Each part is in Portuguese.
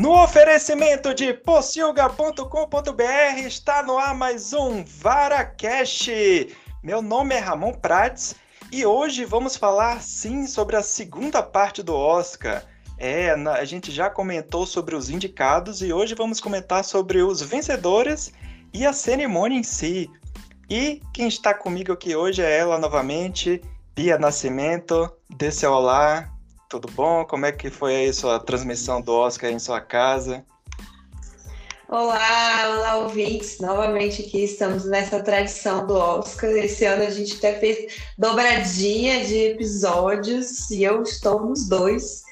No oferecimento de pocilga.com.br está no ar mais um VaraCast. Meu nome é Ramon Prates e hoje vamos falar sim sobre a segunda parte do Oscar. A gente já comentou sobre os indicados e hoje vamos comentar sobre os vencedores e a cerimônia em si. E quem está comigo aqui hoje é ela novamente, Bia Nascimento. Dê seu olá. Tudo bom? Como é que foi aí sua transmissão do Oscar em sua casa? Olá, ouvintes. Novamente aqui estamos nessa tradição do Oscar. Esse ano a gente até fez dobradinha de episódios e eu estou nos dois.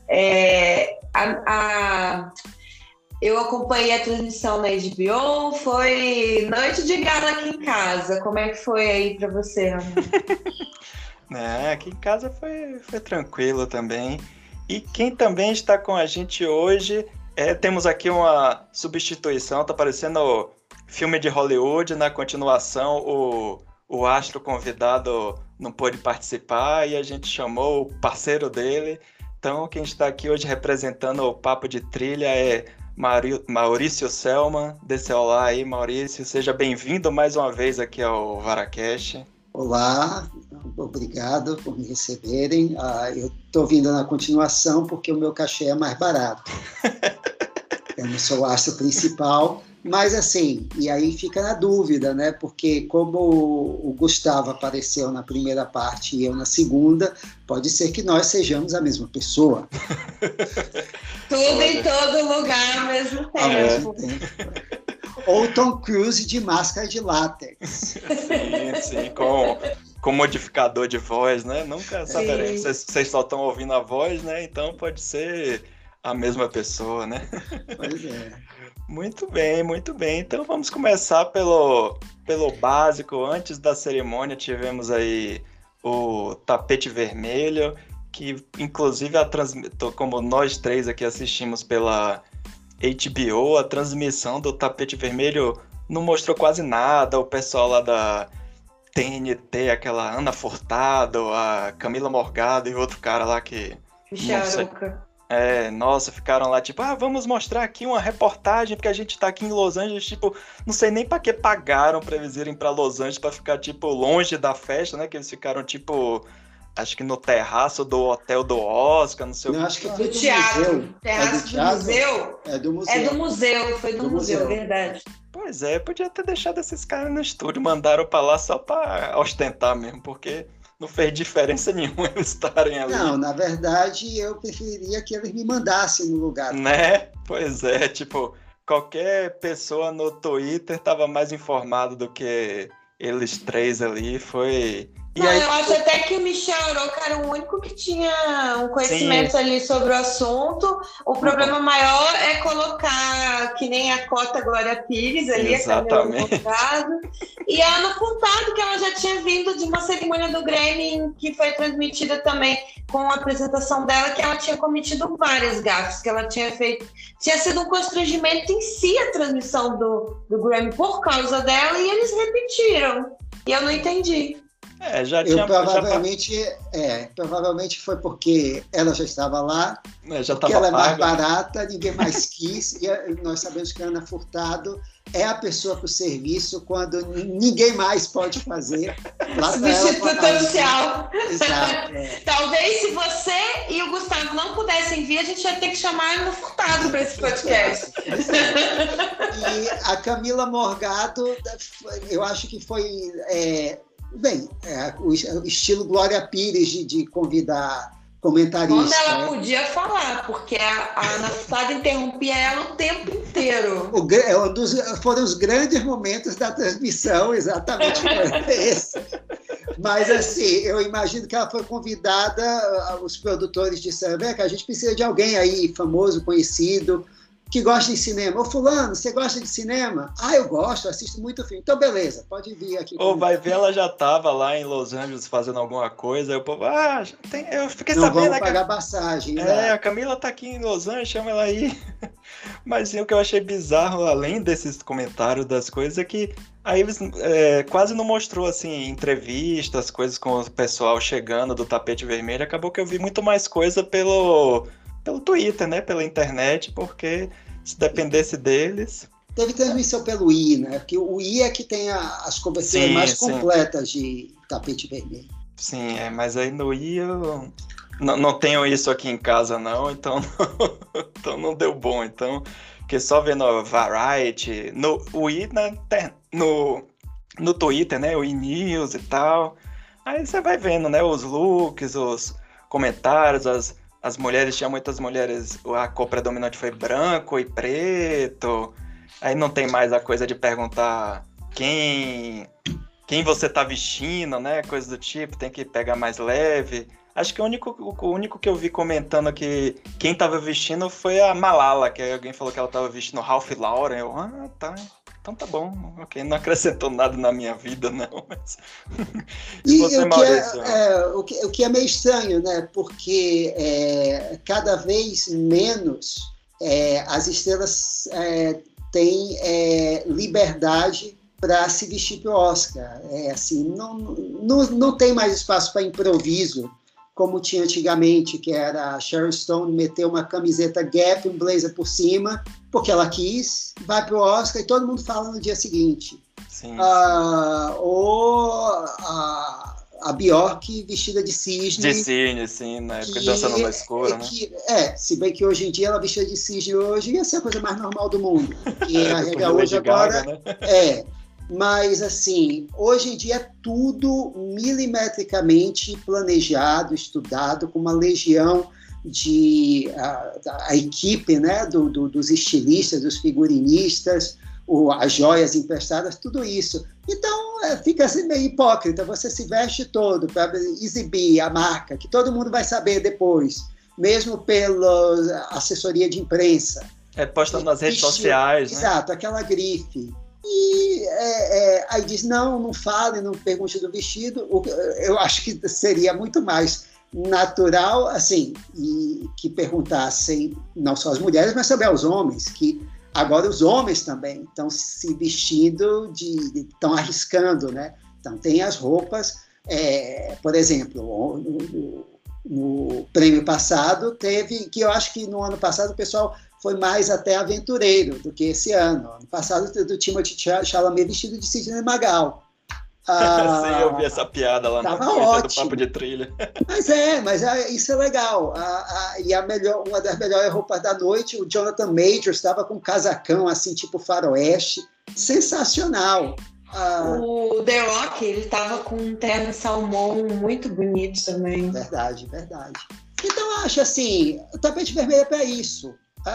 Eu acompanhei a transmissão na HBO, foi noite de gala aqui em casa. Como é que foi aí para você, Ana? Aqui em casa foi tranquilo também. E quem também está com a gente hoje, temos aqui uma substituição, tá parecendo filme de Hollywood, na continuação o astro convidado não pôde participar e a gente chamou o parceiro dele. Então quem está aqui hoje representando o Papo de Trilha é Maurício Selman. Dê seu olá aí, Maurício. Seja bem-vindo mais uma vez aqui ao VaraCast. Olá, obrigado por me receberem. Eu estou vindo na continuação porque o meu cachê é mais barato. Eu não sou o astro principal, mas assim, e aí fica na dúvida, né? Porque como o Gustavo apareceu na primeira parte e eu na segunda, pode ser que nós sejamos a mesma pessoa. Tudo em todo lugar ao mesmo tempo. Ao mesmo tempo. Ou Tom Cruise de máscara de látex. Sim, com modificador de voz, né? Nunca saberemos. Vocês só estão ouvindo a voz, né? Então pode ser a mesma pessoa, né? Pois é. Muito bem, muito bem. Então vamos começar pelo básico. Antes da cerimônia tivemos aí o tapete vermelho, que inclusive como nós três aqui assistimos pela HBO, a transmissão do tapete vermelho não mostrou quase nada. O pessoal lá da TNT, aquela Ana Furtado, a Camila Morgado e outro cara lá que... Nossa, ficaram lá tipo, vamos mostrar aqui uma reportagem porque a gente tá aqui em Los Angeles, tipo, não sei nem pra que pagaram pra eles irem pra Los Angeles pra ficar, tipo, longe da festa, né, que eles ficaram, tipo, acho que no terraço do hotel do Oscar, não sei o que. Acho que foi do teatro. Terraço do museu? É do museu. É do museu, foi do museu, verdade. Pois é, podia ter deixado esses caras no estúdio, mandaram pra lá só pra ostentar mesmo, porque não fez diferença nenhuma eles estarem ali. Não, na verdade, eu preferiria que eles me mandassem no lugar. Né? Pois é, tipo, qualquer pessoa no Twitter tava mais informado do que eles três ali, foi... Não, eu acho até que o Michel Aroca era o único que tinha um conhecimento ali sobre o assunto. O problema maior é colocar, que nem a cota Glória Pires ali, exatamente. A Camila e a Ana Furtado, que ela já tinha vindo de uma cerimônia do Grammy, que foi transmitida também com a apresentação dela, que ela tinha cometido várias gafes, que ela tinha feito. Tinha sido um constrangimento em si a transmissão do Grammy por causa dela, e eles repetiram. E eu não entendi. Provavelmente foi porque ela já estava lá, porque ela é mais barata, ninguém mais quis, e nós sabemos que a Ana Furtado é a pessoa para o serviço quando ninguém mais pode fazer. Substitucional. Exato. Talvez se você e o Gustavo não pudessem vir, a gente ia ter que chamar a Ana Furtado para esse podcast. E a Camila Morgado, eu acho que foi... o estilo Glória Pires de convidar comentaristas. Quando ela podia falar, porque a Ana Furtado interrompia ela o tempo inteiro. Foram os grandes momentos da transmissão, exatamente esse. Mas assim, eu imagino que ela foi convidada, os produtores disseram que a gente precisa de alguém aí famoso, conhecido, que gosta de cinema. Ô fulano, você gosta de cinema? Eu gosto, assisto muito filme. Então beleza, pode vir aqui. Vai ver, ela já estava lá em Los Angeles fazendo alguma coisa, aí o povo, eu fiquei não sabendo... Não vamos pagar passagem. A Camila tá aqui em Los Angeles, chama ela aí. Mas o que eu achei bizarro, além desses comentários das coisas, é que aí eles quase não mostrou, assim, entrevistas, coisas com o pessoal chegando do tapete vermelho. Acabou que eu vi muito mais coisa pelo Twitter, né? Pela internet, porque se dependesse deles... Teve transmissão pelo I, né? Porque o I é que tem as coberturas mais completas de tapete vermelho. Sim, mas aí no I eu não tenho isso aqui em casa, não, então não deu bom. Então, porque só vendo a Variety, o I no Twitter, né? O e-news e tal. Aí você vai vendo, né? Os looks, os comentários, as mulheres, tinha muitas mulheres, a cor predominante foi branco e preto. Aí não tem mais a coisa de perguntar quem você tá vestindo, né? Coisa do tipo, tem que pegar mais leve. Acho que o único que eu vi comentando que quem tava vestindo foi a Malala, que alguém falou que ela tava vestindo Ralph Lauren. Eu, tá. Então tá bom, ok, não acrescentou nada na minha vida, não. Mas... E o que é meio estranho, né? Porque cada vez menos as estrelas têm liberdade para se vestir para o Oscar. Assim, não tem mais espaço para improviso, como tinha antigamente, que era a Sharon Stone meter uma camiseta Gap, um blazer por cima, porque ela quis, vai para o Oscar e todo mundo fala no dia seguinte. Sim. Ou a Bjork vestida de cisne. De cisne, sim, na época dançando no escuro, né? Se bem que hoje em dia ela vestida de cisne hoje ia ser a coisa mais normal do mundo. E a regra hoje agora... Gaga, né? Mas, assim, hoje em dia é tudo milimetricamente planejado, estudado, com uma legião de... a equipe, né, dos estilistas, dos figurinistas, as joias emprestadas, tudo isso. Então, fica assim meio hipócrita. Você se veste todo para exibir a marca, que todo mundo vai saber depois, mesmo pela assessoria de imprensa. Postando nas redes sociais, né? Exato, aquela grife. E aí diz, não fale, não pergunte do vestido. Eu acho que seria muito mais natural, assim, e que perguntassem não só as mulheres, mas também aos homens, que agora os homens também estão se vestindo, estão arriscando, né? Então tem as roupas, por exemplo, no prêmio passado teve, que eu acho que no ano passado o pessoal foi mais até aventureiro do que esse ano. Ano passado, do Timothée Chalamet vestido de Sidney Magal. Sim, eu vi essa piada lá no Twitter do Papo de Trilha. Mas isso é legal. E uma das melhores roupas da noite, o Jonathan Majors estava com um casacão, assim, tipo faroeste. Sensacional. O The Rock, ele estava com um terno salmão muito bonito também. Verdade. Então, eu acho assim, o tapete vermelho é para isso.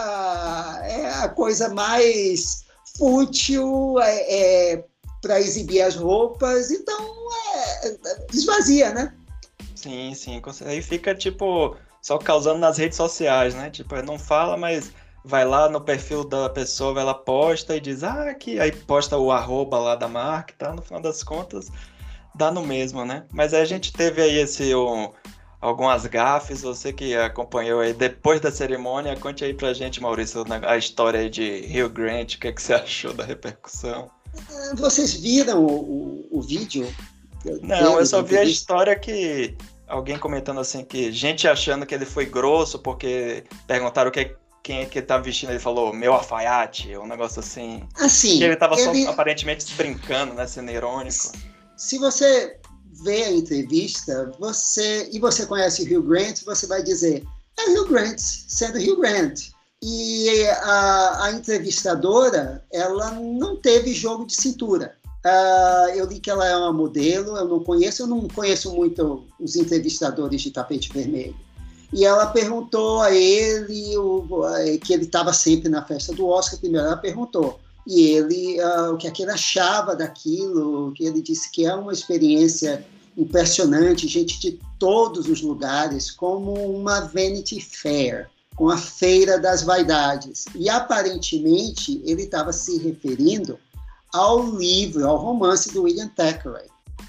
É a coisa mais fútil, para exibir as roupas, então esvazia, né? Sim. Aí fica, tipo, só causando nas redes sociais, né? Tipo, não fala, mas vai lá no perfil da pessoa, vai lá, posta e diz, aí posta o @ lá da marca e tal, no final das contas, dá no mesmo, né? Mas a gente teve aí algumas gafes, você que acompanhou aí depois da cerimônia, conte aí pra gente, Maurício, a história aí de Hugh Grant, o que você achou da repercussão? Vocês viram o vídeo? Não, eu só vi a história que alguém comentando assim, que gente achando que ele foi grosso, porque perguntaram quem é que tá vestindo, ele falou, meu alfaiate, um negócio assim. Assim, que ele tava só aparentemente brincando, né, sendo irônico. Se você vê a entrevista, você conhece o Hugh Grant, você vai dizer, Hugh Grant, sendo Hugh Grant. E a entrevistadora, ela não teve jogo de cintura. Eu li que ela é uma modelo, eu não conheço muito os entrevistadores de tapete vermelho. E ela perguntou a ele, que ele estava sempre na festa do Oscar, primeiro ela perguntou. E ele, o que ele achava daquilo, que ele disse que é uma experiência impressionante, gente de todos os lugares, como uma Vanity Fair, com a Feira das Vaidades. E, aparentemente, ele estava se referindo ao livro, ao romance do William Thackeray.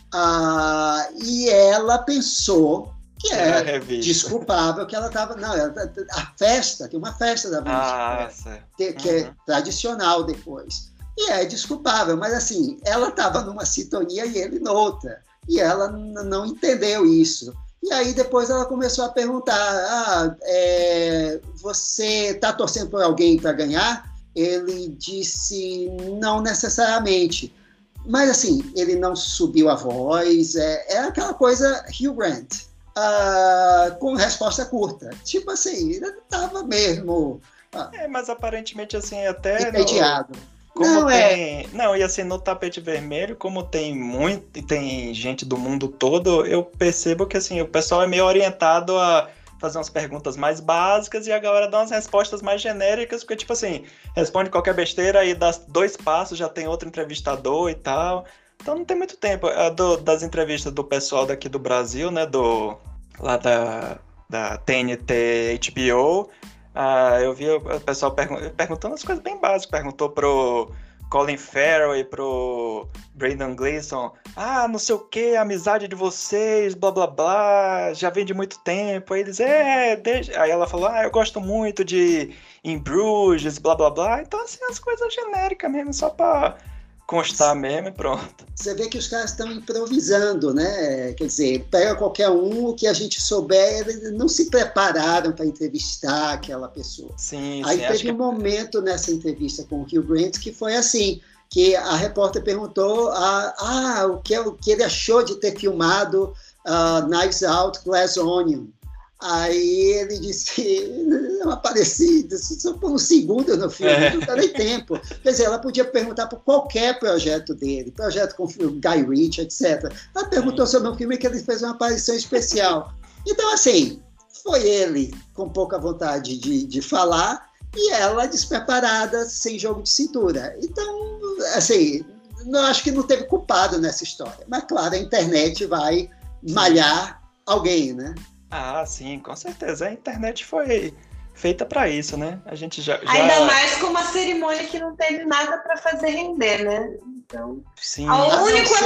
E ela pensou que era desculpável, que ela estava... Não, a festa, tem uma festa da Vanity Fair, que é tradicional depois. E é desculpável, mas assim, ela estava numa sintonia e ele noutra. E ela não entendeu isso. E aí depois ela começou a perguntar, você está torcendo por alguém para ganhar? Ele disse, não necessariamente. Mas assim, ele não subiu a voz, é aquela coisa Hugh Grant, com resposta curta. Tipo assim, ele estava mesmo... mas aparentemente assim, até... Entediado. Não, e assim, no tapete vermelho, como tem gente do mundo todo, eu percebo que assim, o pessoal é meio orientado a fazer umas perguntas mais básicas e a galera dá umas respostas mais genéricas, porque tipo assim, responde qualquer besteira e dá 2 passos, já tem outro entrevistador e tal. Então não tem muito tempo. Das entrevistas do pessoal daqui do Brasil, né, lá da TNT HBO, eu vi o pessoal perguntando as coisas bem básicas. Perguntou pro Colin Farrell e pro Brendan Gleeson, não sei o que, a amizade de vocês, blá blá blá, já vem de muito tempo. Aí eles, aí ela falou, eu gosto muito de In Bruges, blá blá blá. Então assim, as coisas genéricas mesmo, só pra constar mesmo e pronto. Você vê que os caras estão improvisando, né? Quer dizer, pega qualquer um, o que a gente souber, eles não se prepararam para entrevistar aquela pessoa. Sim, aí teve um momento nessa entrevista com o Hugh Grant que foi assim, que a repórter perguntou o que ele achou de ter filmado Knives Out, Glass Onion. Aí ele disse, não apareci, só por um segundo no filme, não dá nem tempo. Quer dizer, ela podia perguntar por qualquer projeto dele, projeto com o Guy Ritchie, etc. Ela perguntou sobre um filme que ele fez uma aparição especial. Então, assim, foi ele com pouca vontade de falar e ela despreparada, sem jogo de cintura. Então, assim, não acho que não teve culpado nessa história. Mas, claro, a internet vai malhar alguém, né? Sim, com certeza. A internet foi feita para isso, né? A gente já... Ainda mais com uma cerimônia que não teve nada para fazer render, né? Então, sim. O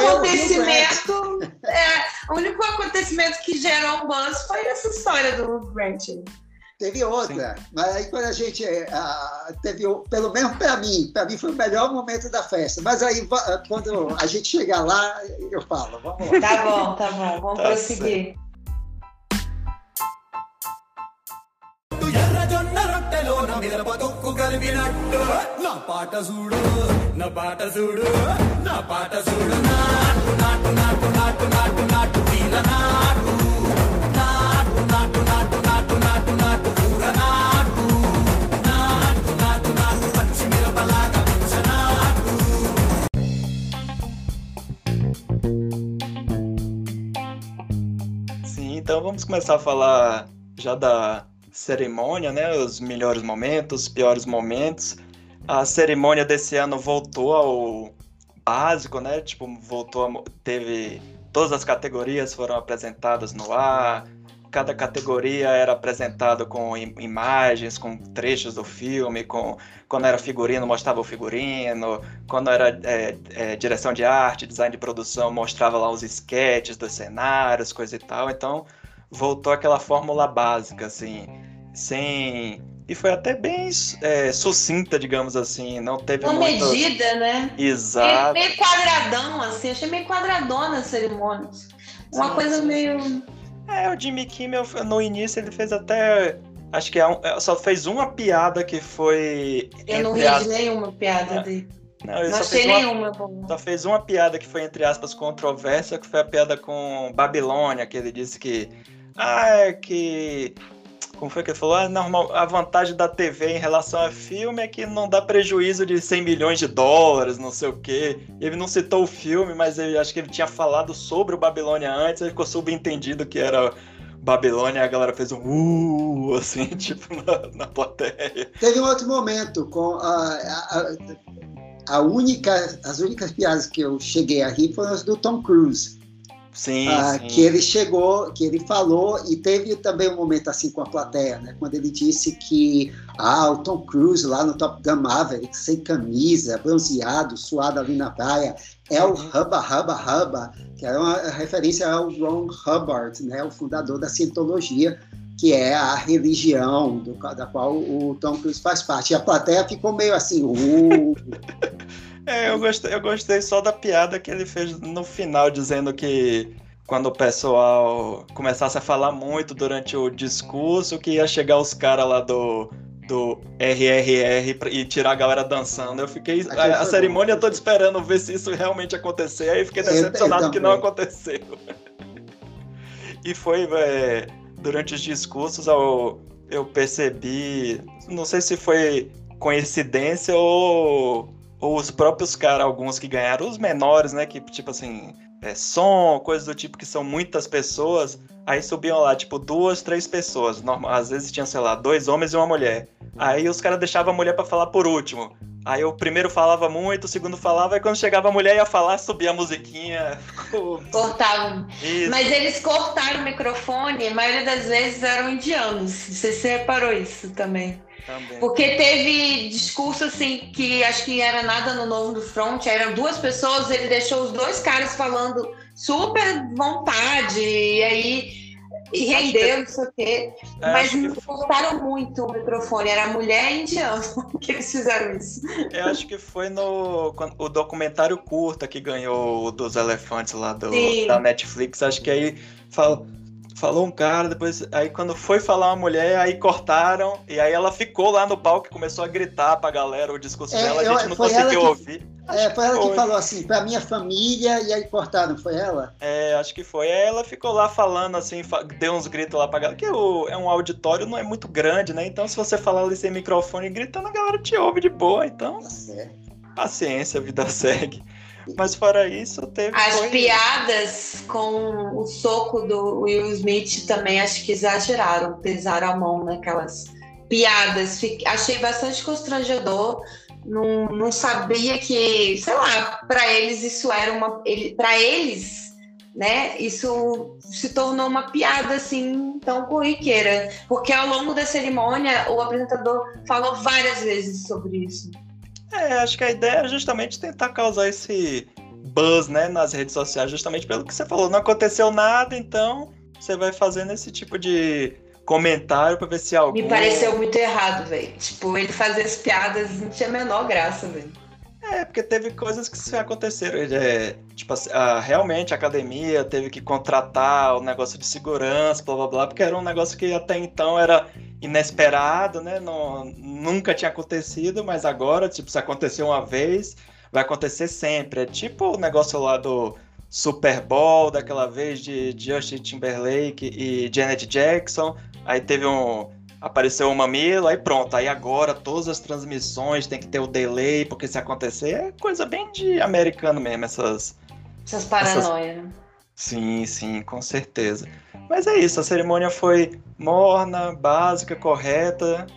único acontecimento que gerou um buzz foi essa história do Grant. Teve outra, mas aí quando a gente teve, pelo menos para mim foi o melhor momento da festa. Mas aí quando a gente chegar lá, eu falo. Vamos lá. Tá bom, vamos prosseguir. Sim, então vamos começar a falar já da cerimônia, né? Os melhores momentos, os piores momentos. A cerimônia desse ano voltou ao básico, né? Tipo, teve todas as categorias foram apresentadas no ar. Cada categoria era apresentada com imagens, com trechos do filme, quando era figurino, mostrava o figurino, quando era direção de arte, design de produção, mostrava lá os sketches dos cenários, coisa e tal. Então, voltou aquela fórmula básica, assim, e foi até bem sucinta, digamos assim, não teve uma medida, né? Exato. Meio quadradão, assim, achei meio quadradona a cerimônia. Uma coisa meio... O Jimmy Kimmel, no início, ele fez até... Acho que só fez uma piada que foi... Eu não ri de nenhuma piada dele. Não achei nenhuma. Só fez uma piada que foi, entre aspas, controversa, que foi a piada com Babilônia, que ele disse que... Como foi que ele falou? Normal, a vantagem da TV em relação a filme é que não dá prejuízo de 100 milhões de dólares, não sei o quê. Ele não citou o filme, mas acho que ele tinha falado sobre o Babilônia antes, aí ficou subentendido que era Babilônia, e a galera fez assim, tipo, na plateia. Teve um outro momento com as únicas piadas que eu cheguei a rir foram as do Tom Cruise. Sim. Que ele chegou, que ele falou, e teve também um momento assim com a plateia, né? Quando ele disse que o Tom Cruise lá no Top Gun Maverick, sem camisa, bronzeado, suado ali na praia, é o Hubba Hubba Hubba, que era uma referência ao Ron Hubbard, né? O fundador da Scientologia, que é a religião da qual o Tom Cruise faz parte. E a plateia ficou meio assim... Eu gostei só da piada que ele fez no final, dizendo que quando o pessoal começasse a falar muito durante o discurso, que ia chegar os caras lá do RRR e tirar a galera dançando. Eu fiquei a cerimônia toda esperando ver se isso realmente acontecer, aí fiquei decepcionado que não aconteceu. E foi, durante os discursos eu percebi, não sei se foi coincidência ou os próprios caras, alguns que ganharam, os menores, né, que tipo assim, som, coisas do tipo, que são muitas pessoas, aí subiam lá, tipo, 2, 3 pessoas, às vezes tinha, sei lá, 2 homens e uma mulher, aí os caras deixavam a mulher pra falar por último, aí o primeiro falava muito, o segundo falava, e quando chegava a mulher ia falar, subia a musiquinha. Cortavam. Mas eles cortaram o microfone, a maioria das vezes eram indianos. Não sei se você reparou isso também. Porque teve discurso assim, que acho que era nada no Novo do Front, eram 2 pessoas, ele deixou os 2 caras falando super vontade, e aí e rendeu, não sei o quê. Mas cortaram muito o microfone, era mulher e indiano que eles fizeram isso. Eu acho que foi o documentário curta que ganhou dos elefantes lá da Netflix, acho que aí falou um cara, depois, aí quando foi falar uma mulher, aí cortaram, e aí ela ficou lá no palco e começou a gritar pra galera o discurso dela, a gente não conseguiu ouvir. Foi ela que falou assim, pra minha família, e aí cortaram, foi ela? Acho que foi. Aí ela ficou lá falando assim, deu uns gritos lá pra galera, que é um auditório, não é muito grande, né? Então se você falar ali sem microfone gritando, a galera te ouve de boa, então paciência, a vida segue. Mas fora isso, teve... As piadas com o soco do Will Smith também acho que exageraram, pesaram a mão naquelas piadas. Achei bastante constrangedor. Não sabia que, sei lá, para eles isso era para eles, né, isso se tornou uma piada assim tão corriqueira. Porque ao longo da cerimônia, o apresentador falou várias vezes sobre isso. Acho que a ideia é justamente tentar causar esse buzz, né, nas redes sociais, justamente pelo que você falou. Não aconteceu nada, então você vai fazendo esse tipo de comentário pra ver se algum... Me pareceu muito errado, velho. Tipo, ele fazer as piadas não tinha a menor graça, velho. Porque teve coisas que aconteceram. Tipo assim, realmente a academia teve que contratar o negócio de segurança, blá blá blá, porque era um negócio que até então era inesperado, né? Nunca tinha acontecido, mas agora, tipo, se aconteceu uma vez, vai acontecer sempre. É tipo o negócio lá do Super Bowl, daquela vez de Justin Timberlake e Janet Jackson. Aí apareceu o mamilo, aí pronto. Aí agora todas as transmissões tem que ter o delay, porque se acontecer é coisa bem de americano mesmo, essas paranoias. Sim, com certeza. Mas é isso, a cerimônia foi morna, básica, correta.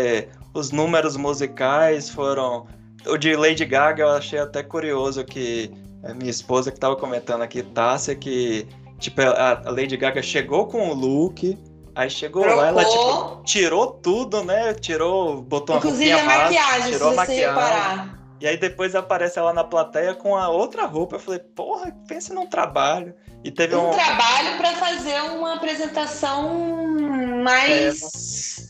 Os números musicais foram... O de Lady Gaga eu achei até curioso, que a minha esposa que estava comentando aqui, Tássia, que tipo, a Lady Gaga chegou com o look, aí chegou lá, ela tipo, tirou tudo, né? Botou uma roupinha básica, tirou a maquiagem. E aí depois aparece ela na plateia com a outra roupa. Eu falei, porra, pense num trabalho. E teve um trabalho para fazer uma apresentação mais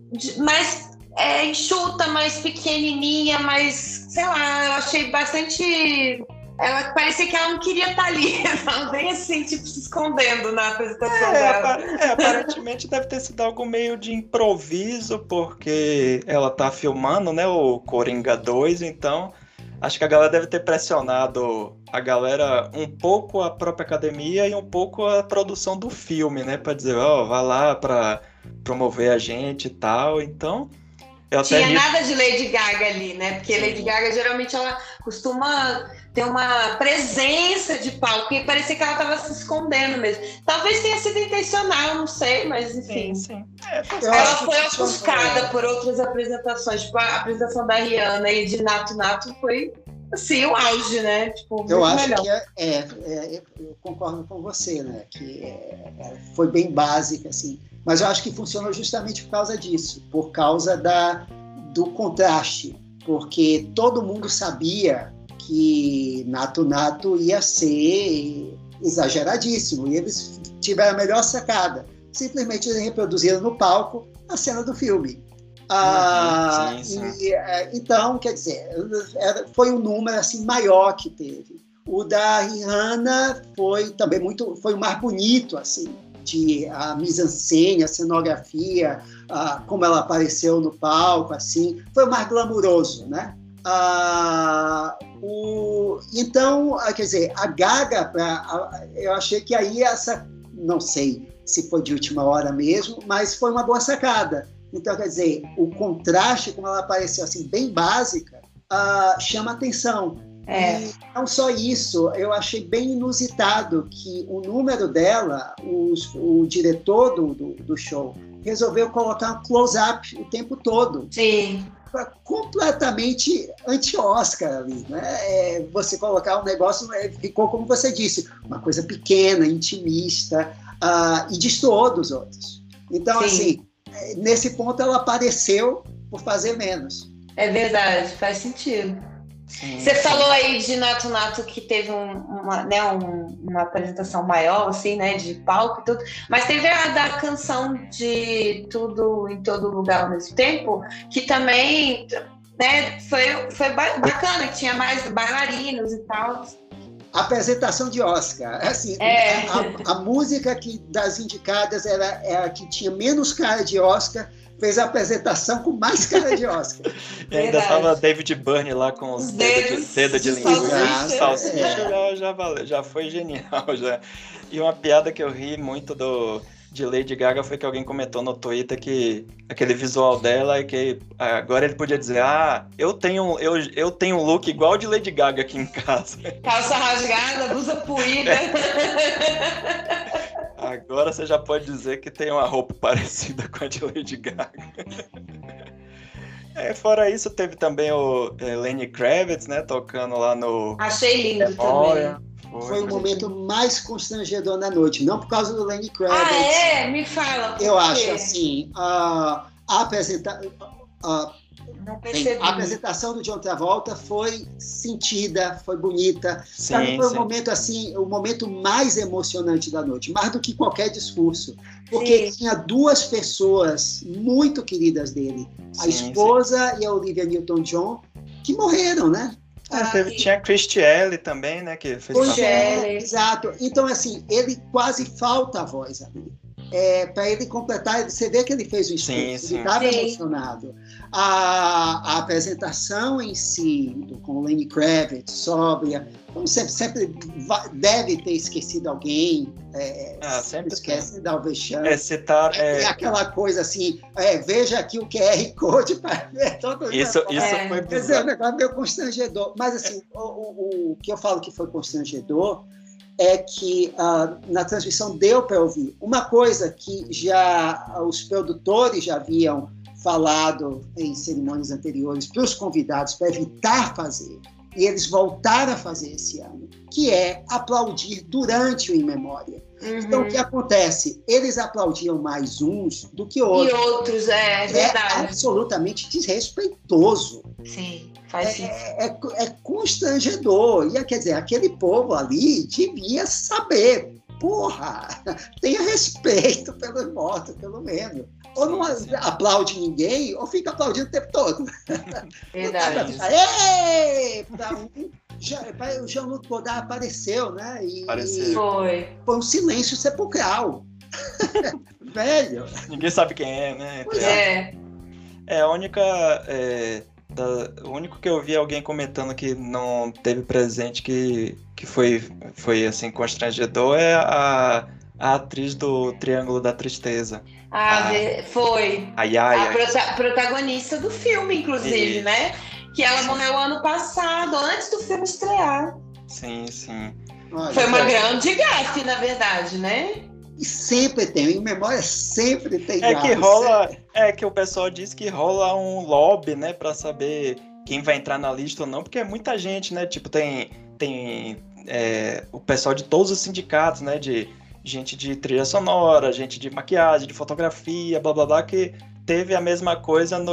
enxuta, mais pequenininha, mais, sei lá, eu achei bastante... Ela parecia que ela não queria estar ali, ela bem assim, tipo, se escondendo na apresentação dela. Aparentemente deve ter sido algo meio de improviso, porque ela tá filmando, né, o Coringa 2, então acho que a galera deve ter pressionado a galera um pouco, a própria academia e um pouco a produção do filme, né, pra dizer, vai lá pra promover a gente e tal, então... Tinha nada de Lady Gaga ali, né? Porque Lady Gaga, geralmente, ela costuma ter uma presença de palco e parecia que ela estava se escondendo mesmo. Talvez tenha sido intencional, não sei, mas enfim. Sim. Ela foi ofuscada por outras apresentações. Tipo, a apresentação da Rihanna e de Nato Nato foi, assim, o auge, né? Tipo, eu acho melhor. Que eu concordo com você, né? Que foi bem básica, assim. Mas eu acho que funcionou justamente por causa disso, por causa do contraste, porque todo mundo sabia que Nato Nato ia ser exageradíssimo, e eles tiveram a melhor sacada. Simplesmente eles reproduziram no palco a cena do filme. Sim. Então, quer dizer, foi um número assim, maior que teve. O da Rihanna foi também foi o mais bonito, assim, a mise-en-scène, a cenografia, como ela apareceu no palco, assim, foi o mais glamuroso, né? Então, quer dizer, a Gaga, eu achei que aí não sei se foi de última hora mesmo, mas foi uma boa sacada. Então, quer dizer, o contraste, como ela apareceu assim, bem básica, chama atenção. E não só isso, eu achei bem inusitado que o número dela, o diretor do show, resolveu colocar um close-up o tempo todo. Sim. Completamente anti-Oscar ali, né? Você colocar um negócio, ficou como você disse, uma coisa pequena, intimista, e destoou dos outros. Então, assim, nesse ponto ela apareceu por fazer menos. É verdade, faz sentido. Você falou aí de Nato Nato que teve uma apresentação maior, assim, né, de palco e tudo, mas teve a da canção de Tudo em Todo Lugar ao Mesmo Tempo, que também, né, foi bacana, que tinha mais bailarinos e tal. A apresentação de Oscar, assim, a música das indicadas era a que tinha menos cara de Oscar, fez a apresentação com mais cara de Oscar. E ainda estava David Byrne lá com os dedos de linguiça. Salsicha já foi genial. Já. E uma piada que eu ri muito de Lady Gaga foi que alguém comentou no Twitter que aquele visual dela é que agora ele podia dizer, eu tenho um look igual de Lady Gaga aqui em casa. Calça rasgada, blusa puída. Agora você já pode dizer que tem uma roupa parecida com a de Lady Gaga. Fora isso, teve também o Lenny Kravitz, né, tocando lá no... Achei lindo também. Foi o momento mais constrangedor da noite, não por causa do Lenny Kravitz. Me fala. Eu acho assim, a apresentação do John Travolta foi sentida, foi bonita. Para mim foi um momento assim, o momento mais emocionante da noite, mais do que qualquer discurso, porque tinha duas pessoas muito queridas dele, a esposa e a Olivia Newton-John, que morreram, né? Tinha a Christiane também, né? Que fez exato. Então, assim, ele quase falta a voz ali. Para ele completar, você vê que ele fez o discurso, ele estava emocionado. A apresentação em si, com o Lenny Kravitz, sóbria, como sempre deve ter esquecido alguém, sempre esquece de dar o vexame. É aquela coisa assim, veja aqui o QR Code para ver todo isso foi bizarro. Um negócio meio constrangedor. Mas assim, o que eu falo que foi constrangedor é que na transmissão deu para ouvir uma coisa que os produtores já haviam falado em cerimônias anteriores para os convidados para evitar fazer, e eles voltaram a fazer esse ano, que é aplaudir durante o In Memória. Então, o que acontece? Eles aplaudiam mais uns do que outros. E outros, verdade. É absolutamente desrespeitoso. Sim, faz sentido. É constrangedor. E, quer dizer, aquele povo ali devia saber. Porra, tenha respeito pelos mortos, pelo menos. Ou não aplaude ninguém, ou fica aplaudindo o tempo todo. Verdade. O Jean-Luc Godard apareceu, né? Foi um silêncio sepulcral. Velho. Ninguém sabe quem é, né? Pois é. O único que eu vi alguém comentando que não teve presente que foi assim, constrangedor é a atriz do Triângulo da Tristeza. Foi. A Yaya. A protagonista do filme, inclusive, né? Que ela morreu ano passado, antes do filme estrear. Sim. Foi uma grande gafe, na verdade, né? E sempre tem, em memória sempre tem que o pessoal diz que rola um lobby, né, pra saber quem vai entrar na lista ou não, porque é muita gente, né, tipo, tem o pessoal de todos os sindicatos, né, de gente de trilha sonora, gente de maquiagem, de fotografia, blá blá blá, que teve a mesma coisa no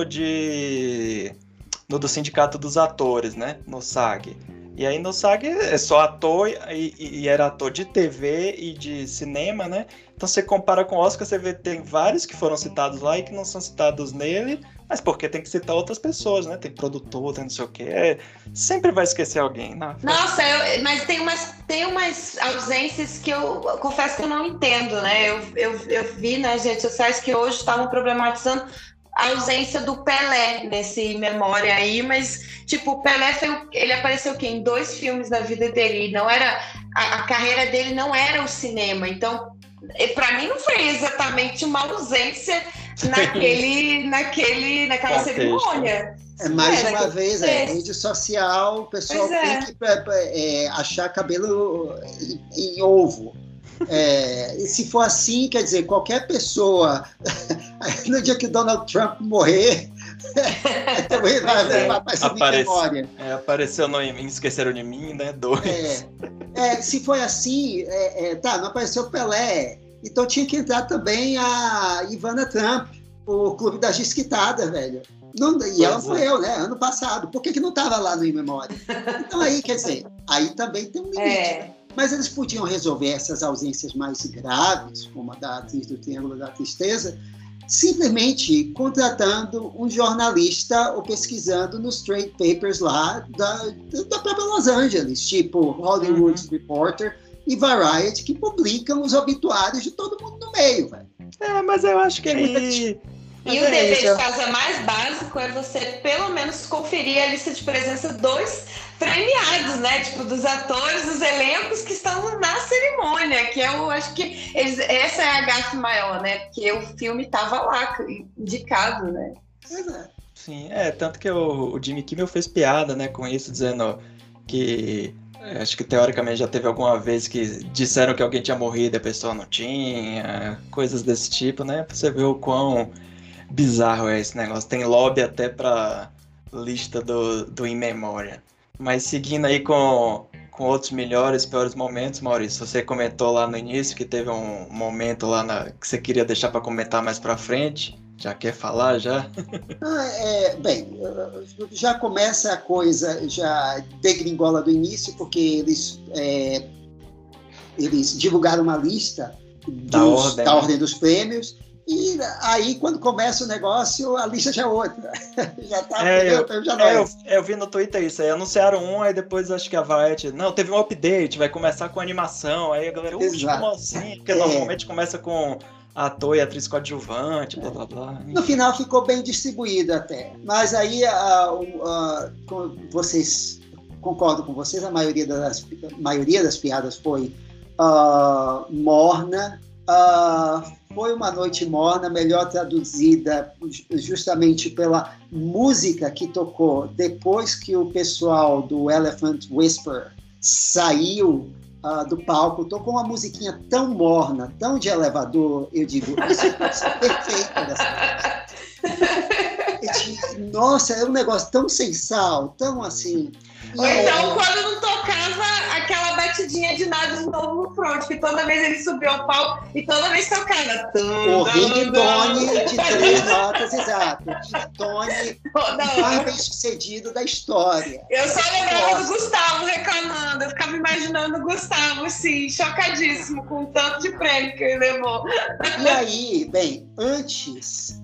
do Sindicato dos Atores, né, no SAG. E aí no SAG é só ator e era ator de TV e de cinema, né? Então você compara com o Oscar, você vê que tem vários que foram citados lá e que não são citados nele, Mas porque tem que citar outras pessoas, né? Tem produtor, tem não sei o quê. Sempre vai esquecer alguém. Nossa, mas tem umas ausências que eu confesso que eu não entendo, né? Eu vi nas redes sociais que hoje estavam problematizando a ausência do Pelé nesse memória aí, mas, tipo, o Pelé ele apareceu o quê? Em 2 filmes na vida dele, não era, a carreira dele não era o cinema, então, para mim não foi exatamente uma ausência naquela cerimônia. Mais uma vez, rede social, o pessoal tem que achar cabelo em ovo. Se for assim, quer dizer, qualquer pessoa, no dia que Donald Trump morrer, também vai aparecer na memória. Apareceu em Esqueceram de Mim, né? 2. Se foi assim, não apareceu Pelé, então tinha que entrar também a Ivana Trump, o Clube das Disquitadas, velho. E ela morreu, né? Ano passado. Por que não estava lá no In Memória? Então aí, quer dizer, aí também tem um limite. Mas eles podiam resolver essas ausências mais graves, como a da atriz do Triângulo da Tristeza, simplesmente contratando um jornalista ou pesquisando nos trade papers lá da própria Los Angeles, tipo Hollywood Reporter e Variety, que publicam os obituários de todo mundo no meio, velho. Mas eu acho que ele... E o dever de casa mais básico é você, pelo menos, conferir a lista de presença dos premiados, né? Tipo, dos atores, dos elencos que estão na cerimônia, que eu acho que essa é a gafe maior, né? Porque o filme estava lá, indicado, né? Sim, tanto que o Jimmy Kimmel fez piada, né, com isso, dizendo que acho que teoricamente já teve alguma vez que disseram que alguém tinha morrido e a pessoa não tinha, coisas desse tipo, né? Pra você ver o quão bizarro é esse negócio. Tem lobby até pra lista do In Memória. Mas seguindo aí com outros melhores, piores momentos, Maurício, você comentou lá no início que teve um momento lá que você queria deixar para comentar mais para frente. Já quer falar, já? Bem, já começa a coisa, já degringola do início, porque eles divulgaram uma lista da ordem dos prêmios. E aí, quando começa o negócio, a lista já é outra. Já tá, eu vi no Twitter isso. Aí anunciaram aí depois acho que a Variety... Não, teve um update, vai começar com animação. Aí a galera, como assim? Porque normalmente começa com ator e atriz coadjuvante, blá, blá, blá. No final ficou bem distribuído até. Mas aí, concordo com vocês, a maioria das piadas foi morna. Foi uma noite morna, melhor traduzida justamente pela música que tocou depois que o pessoal do Elephant Whisper saiu do palco. Tocou uma musiquinha tão morna, tão de elevador, eu digo, isso é perfeito dessa música. Nossa, é um negócio tão sem sal, tão assim... Ou então, quando não tocava aquela batidinha de nada de novo no front, que toda vez ele subiu ao palco e toda vez tocava. O ringtone de 3 notas, exato. O ringtone mais bem sucedido da história. Eu só lembrava do Gustavo reclamando. Eu ficava imaginando o Gustavo, assim, chocadíssimo com o tanto de prêmio que ele levou. E aí, bem, antes,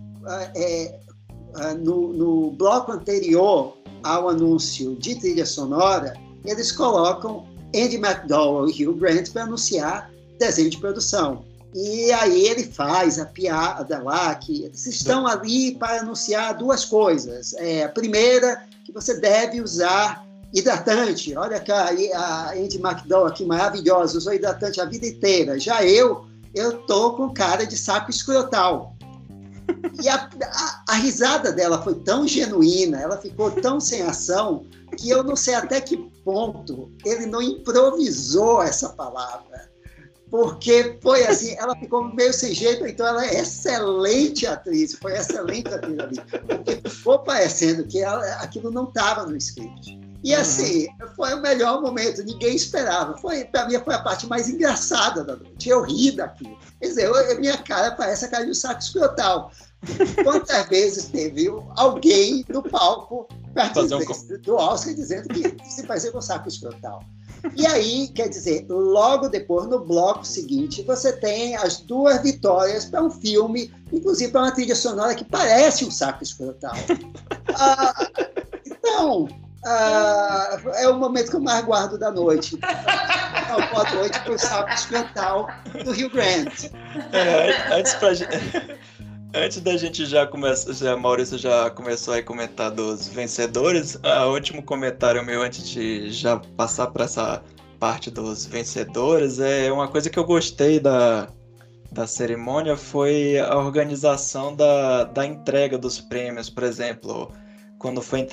no bloco anterior ao anúncio de trilha sonora, eles colocam Andy McDowell e Hugh Grant para anunciar desenho de produção. E aí ele faz a piada lá, que eles estão ali para anunciar 2 coisas. A primeira, que você deve usar hidratante. Olha cá, a Andy McDowell aqui, maravilhosa, usou hidratante a vida inteira. Já eu tô com cara de saco escrotal. E a risada dela foi tão genuína, ela ficou tão sem ação, que eu não sei até que ponto ele não improvisou essa palavra. Porque foi assim, ela ficou meio sem jeito, então ela é excelente atriz, foi excelente atriz ali. Porque ficou parecendo que aquilo não estava no script. E assim, foi o melhor momento, ninguém esperava. Para mim, foi a parte mais engraçada da noite. Eu ri daquilo. Quer dizer, minha cara parece a cara de um saco escrotal. Quantas vezes teve alguém no palco do Oscar dizendo que se fazia um saco escrotal? E aí, quer dizer, logo depois, no bloco seguinte, você tem as 2 vitórias para um filme, inclusive para uma trilha sonora que parece um saco escrotal. Então, é o momento que eu mais guardo da noite. Então, boa noite para o saco escrotal do Rio Grande. Antes da gente já começar, Maurício já começou a comentar dos vencedores, o último comentário meu antes de já passar para essa parte dos vencedores é uma coisa que eu gostei da cerimônia foi a organização da entrega dos prêmios, por exemplo, quando foi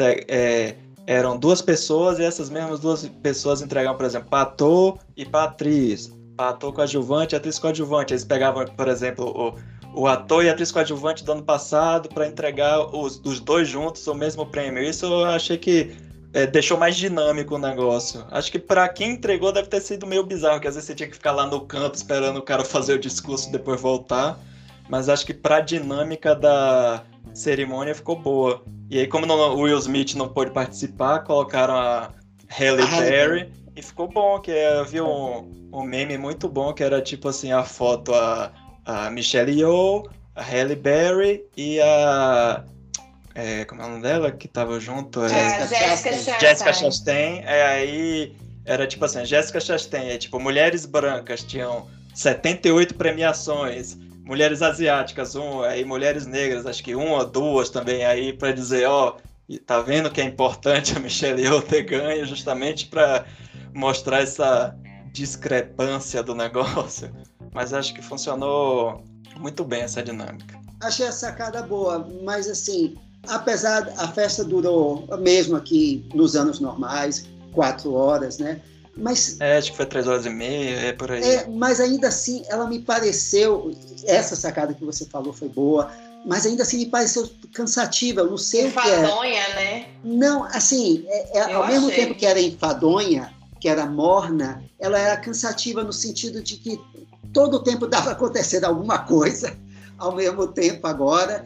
eram 2 pessoas e essas mesmas 2 pessoas entregavam, por exemplo, para ator e para atriz, para ator coadjuvante e atriz coadjuvante. Eles pegavam, por exemplo, o ator e a atriz coadjuvante do ano passado para entregar os 2 juntos o mesmo prêmio. Isso eu achei que deixou mais dinâmico o negócio. Acho que para quem entregou deve ter sido meio bizarro, que às vezes você tinha que ficar lá no canto esperando o cara fazer o discurso e depois voltar. Mas acho que para a dinâmica da cerimônia ficou boa. E aí, como o Will Smith não pôde participar, colocaram a Halle Berry e ficou bom, que eu vi um meme muito bom, que era tipo assim, a foto, a Michelle Yeoh, a Halle Berry e a... como é o nome dela? Que tava junto? Jessica Chastain. Aí era tipo assim, Jessica Chastain, tipo, mulheres brancas tinham 78 premiações, mulheres asiáticas, aí mulheres negras, acho que 1 ou 2 também, aí pra dizer, tá vendo que é importante a Michelle Yeoh ter ganho, justamente pra mostrar essa discrepância do negócio. Mas acho que funcionou muito bem essa dinâmica. Achei a sacada boa, mas assim, apesar a festa durou mesmo aqui nos anos normais, 4 horas, né? Mas, acho que foi 3 horas e meia, por aí. Mas ainda assim, ela me pareceu, essa sacada que você falou foi boa, mas ainda assim me pareceu cansativa, eu não sei o que é. Enfadonha, né? Não, assim, ao mesmo tempo que era enfadonha, que era morna, ela era cansativa no sentido de que todo o tempo dava acontecendo alguma coisa, ao mesmo tempo agora.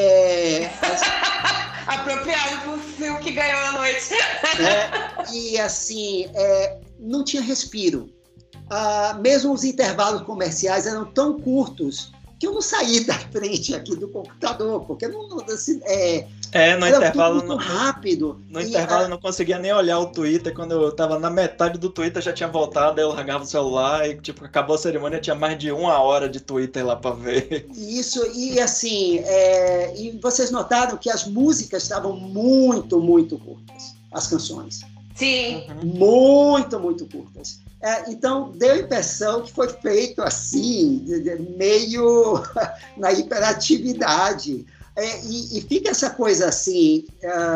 Apropriado pro filme que ganhou a noite. E assim, não tinha respiro. Mesmo os intervalos comerciais eram tão curtos que eu não saí da frente aqui do computador, porque no intervalo muito rápido. No intervalo eu não conseguia nem olhar o Twitter. Quando eu estava na metade do Twitter já tinha voltado, aí eu largava o celular e tipo, acabou a cerimônia, tinha mais de 1 hora de Twitter lá para ver. Isso, e assim, e vocês notaram que as músicas estavam muito, muito curtas, as canções. Sim. Muito, muito curtas. Então, deu a impressão que foi feito assim, meio na hiperatividade. E fica essa coisa assim,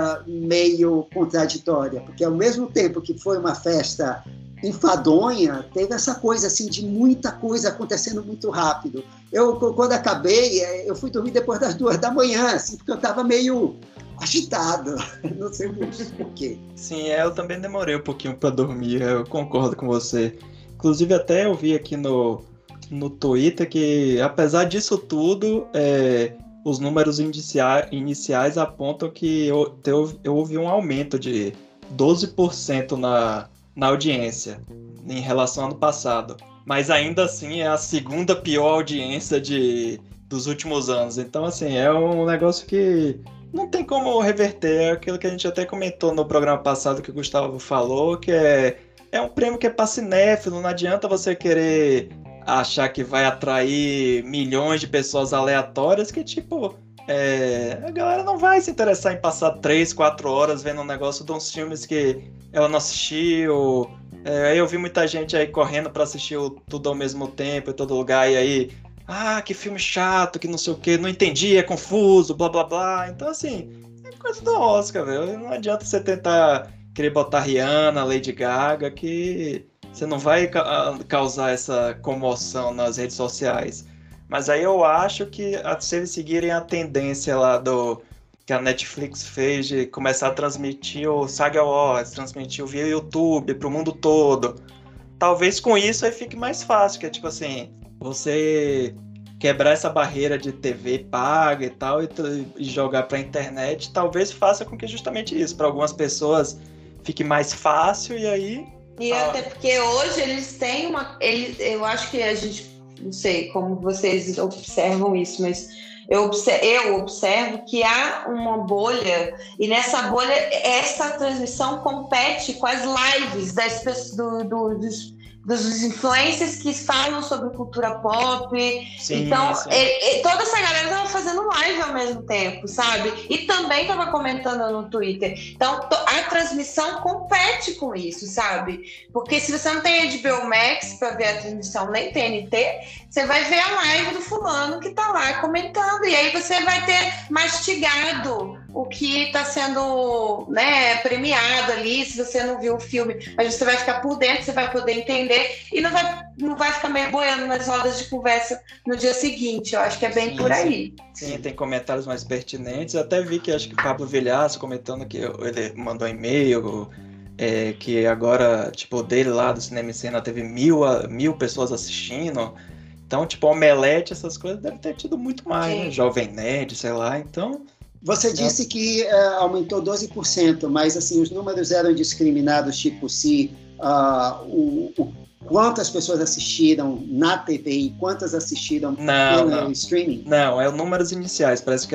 meio contraditória, porque ao mesmo tempo que foi uma festa enfadonha, teve essa coisa assim de muita coisa acontecendo muito rápido. Quando acabei, eu fui dormir depois das 2 da manhã, assim, porque eu estava meio agitado, não sei por quê. Sim, eu também demorei um pouquinho para dormir, eu concordo com você. Inclusive até eu vi aqui no Twitter que, apesar disso tudo, os números iniciais apontam que houve um aumento de 12% na audiência em relação ao ano passado. Mas ainda assim é a segunda pior audiência dos últimos anos. Então, assim, é um negócio que não tem como reverter. É aquilo que a gente até comentou no programa passado que o Gustavo falou, que é um prêmio que é para cinéfilo. Não adianta você querer achar que vai atrair milhões de pessoas aleatórias que, tipo, a galera não vai se interessar em passar 3, 4 horas vendo um negócio de uns filmes que ela não assistiu. Eu vi muita gente aí correndo para assistir tudo ao mesmo tempo em todo lugar, e aí, que filme chato, que não sei o que, não entendi, é confuso, blá blá blá. Então, assim, é coisa do Oscar, velho. Não adianta você tentar querer botar Rihanna, Lady Gaga, que você não vai causar essa comoção nas redes sociais. Mas aí eu acho que se eles seguirem a tendência lá que a Netflix fez de começar a transmitir o SAG Awards, transmitir via YouTube pro mundo todo, talvez com isso aí fique mais fácil, que é tipo assim, você quebrar essa barreira de TV paga e tal e jogar pra internet, talvez faça com que justamente isso, para algumas pessoas fique mais fácil e aí E até porque hoje eles têm eu acho que a gente, não sei como vocês observam isso, mas eu observo que há uma bolha, e nessa bolha essa transmissão compete com as lives dos influencers que falam sobre cultura pop. Sim, então, toda essa galera estava fazendo live ao mesmo tempo, sabe? E também estava comentando no Twitter. Então, a transmissão compete com isso, sabe? Porque se você não tem HBO Max para ver a transmissão, nem TNT, você vai ver a live do fulano que está lá comentando. E aí você vai ter mastigado o que está sendo, né, premiado ali, se você não viu o filme, mas você vai ficar por dentro, você vai poder entender e não vai ficar meio boiando nas rodas de conversa no dia seguinte. Eu acho que é bem por aí. Sim, tem comentários mais pertinentes. Eu até vi que acho que Pablo Vilhaço comentando que ele mandou um e-mail, que agora, tipo, dele lá do Cinema em Cena teve 1.000 pessoas assistindo. Então, tipo, Omelete, essas coisas deve ter tido muito mais, né? Jovem Nerd, sei lá, então... Você disse que aumentou 12%, mas assim, os números eram discriminados, tipo, se quantas pessoas assistiram na TV e quantas assistiram pelo streaming? Não, é os números iniciais, parece que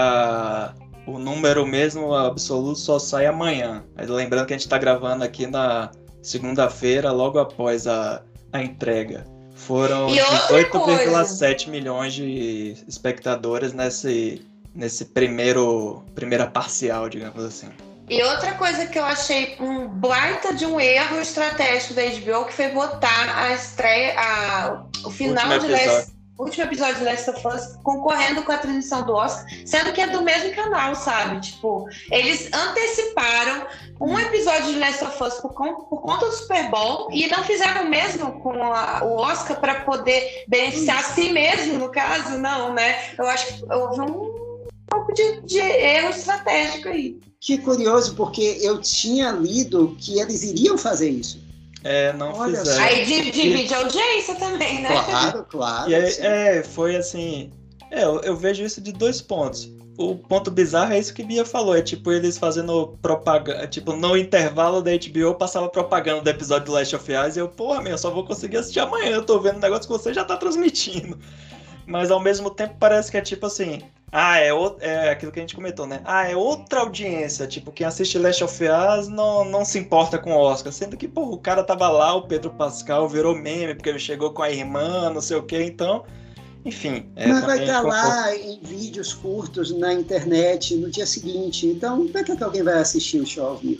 o número mesmo absoluto só sai amanhã. Lembrando que a gente está gravando aqui na segunda-feira, logo após a entrega. Foram 18,7 milhões de espectadores nesse primeira parcial, digamos assim. E outra coisa que eu achei um baita de um erro estratégico da HBO, que foi botar a estreia, o final o último episódio de Last of Us concorrendo com a transmissão do Oscar, sendo que é do mesmo canal, sabe? Tipo, eles anteciparam um episódio de Last of Us por conta do Super Bowl e não fizeram o mesmo com o Oscar para poder beneficiar a si mesmo, no caso, não, né? Eu acho que houve um pouco de erro estratégico aí. Que curioso, porque eu tinha lido que eles iriam fazer isso. Não fizeram. Aí divide a audiência também, né? Claro. E aí, foi assim... eu vejo isso de 2 pontos. O ponto bizarro é isso que Bia falou, tipo, eles fazendo propaganda, tipo, no intervalo da HBO passava propaganda do episódio do Last of Us e eu, eu só vou conseguir assistir amanhã, eu tô vendo um negócio que você já tá transmitindo. Mas ao mesmo tempo parece que é tipo assim... é aquilo que a gente comentou, né? É outra audiência. Tipo, quem assiste Last of Us não se importa com o Oscar. Sendo que, o cara tava lá, o Pedro Pascal virou meme, porque ele chegou com a irmã, não sei o quê. Então, enfim. Mas vai estar lá em vídeos curtos na internet no dia seguinte. Então, para que alguém vai assistir o show ao vivo?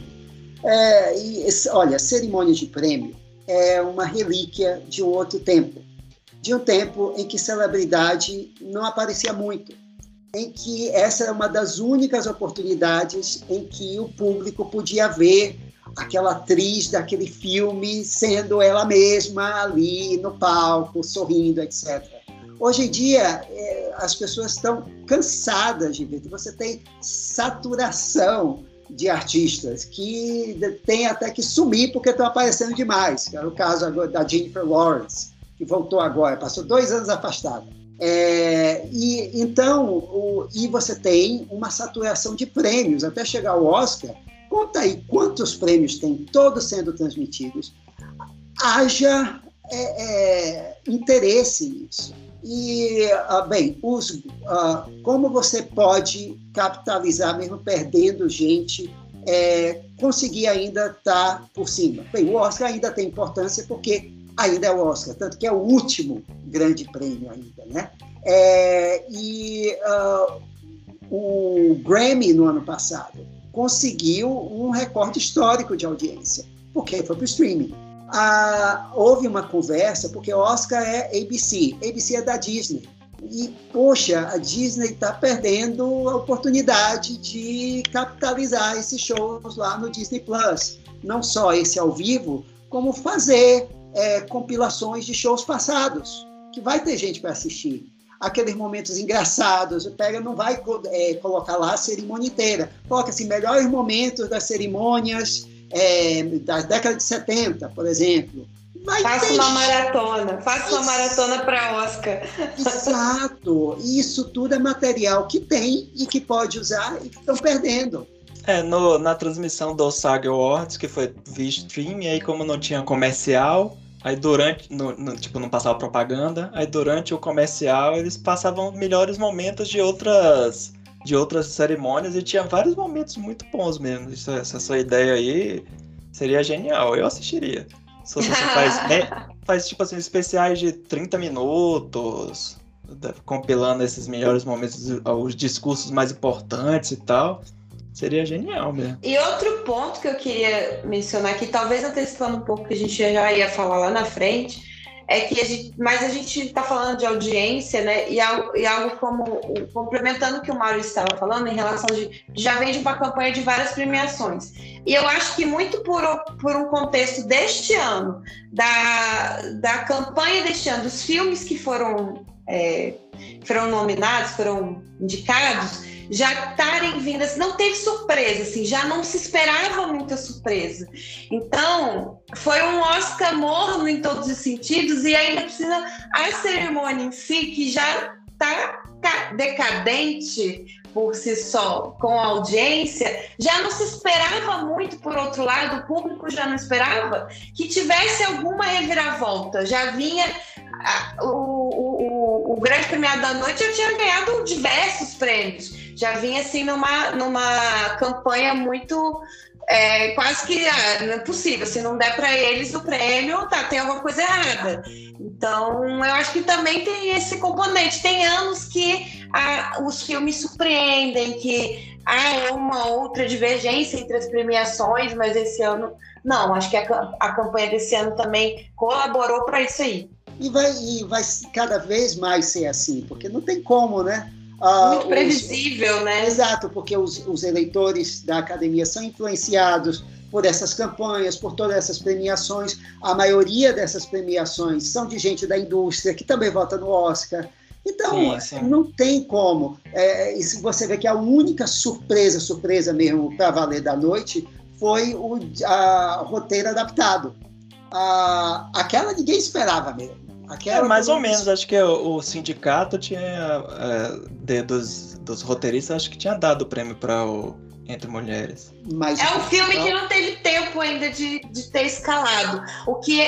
Olha, cerimônia de prêmio é uma relíquia de um outro tempo. De um tempo em que celebridade não aparecia muito, em que essa era uma das únicas oportunidades em que o público podia ver aquela atriz daquele filme sendo ela mesma ali no palco, sorrindo, etc. Hoje em dia, as pessoas estão cansadas de ver. Você tem saturação de artistas que tem até que sumir porque estão aparecendo demais. Que é o caso agora da Jennifer Lawrence, que voltou agora, passou 2 anos afastada. E você tem uma saturação de prêmios até chegar ao Oscar. Conta aí quantos prêmios tem, todos sendo transmitidos. Haja interesse nisso. E, como você pode capitalizar, mesmo perdendo gente, conseguir ainda estar por cima? Bem, o Oscar ainda tem importância porque ainda é o Oscar, tanto que é o último grande prêmio ainda, né? O Grammy, no ano passado, conseguiu um recorde histórico de audiência, porque foi para o streaming. Houve uma conversa, porque o Oscar é ABC é da Disney. E, poxa, a Disney está perdendo a oportunidade de capitalizar esses shows lá no Disney Plus. Não só esse ao vivo, como fazer compilações de shows passados, que vai ter gente para assistir. Aqueles momentos engraçados, não vai colocar lá a cerimônia inteira. Coloca assim, melhores momentos das cerimônias da década de 70, por exemplo. Faça uma maratona para Oscar. Exato. Isso tudo é material que tem e que pode usar e que estão perdendo. Na transmissão do SAG Awards, que foi via stream, e aí como não tinha comercial, aí durante, tipo, não passava propaganda, aí durante o comercial eles passavam melhores momentos de outras cerimônias, e tinha vários momentos muito bons mesmo. Essa sua ideia aí seria genial, eu assistiria. Se você faz tipo assim, especiais de 30 minutos, compilando esses melhores momentos, os discursos mais importantes e tal. Seria genial mesmo. E outro ponto que eu queria mencionar aqui, talvez antecipando um pouco que a gente já ia falar lá na frente, é que a gente está falando de audiência, né? E algo como complementando o que o Mário estava falando em relação de já vem de uma campanha de várias premiações. E eu acho que muito por um contexto deste ano, da campanha deste ano, dos filmes que foram nominados, foram indicados, já estarem vindo, assim, não teve surpresa, assim, já não se esperava muita surpresa. Então, foi um Oscar morno em todos os sentidos, e ainda precisa a cerimônia em si, que já está decadente por si só, com a audiência, já não se esperava muito, por outro lado, o público já não esperava que tivesse alguma reviravolta. Já vinha o grande premiado da noite, já tinha ganhado diversos prêmios, já vinha assim numa campanha muito quase que não é possível, se não der para eles o prêmio, tem alguma coisa errada. Então eu acho que também tem esse componente. Tem anos que os filmes surpreendem, que há uma outra divergência entre as premiações, mas esse ano não, acho que a campanha desse ano também colaborou para isso aí. E vai cada vez mais ser assim, porque não tem como, né? Muito previsível, né? Exato, porque os eleitores da academia são influenciados por essas campanhas, por todas essas premiações. A maioria dessas premiações são de gente da indústria, que também vota no Oscar. Então, sim. Não tem como. E se você vê que a única surpresa mesmo para valer da noite, foi o roteiro adaptado. Aquela ninguém esperava mesmo. Mais ou menos, acho que o sindicato tinha, dos roteiristas, acho que tinha dado o prêmio para o Entre Mulheres. Mas um filme que não teve tempo ainda de ter escalado. O que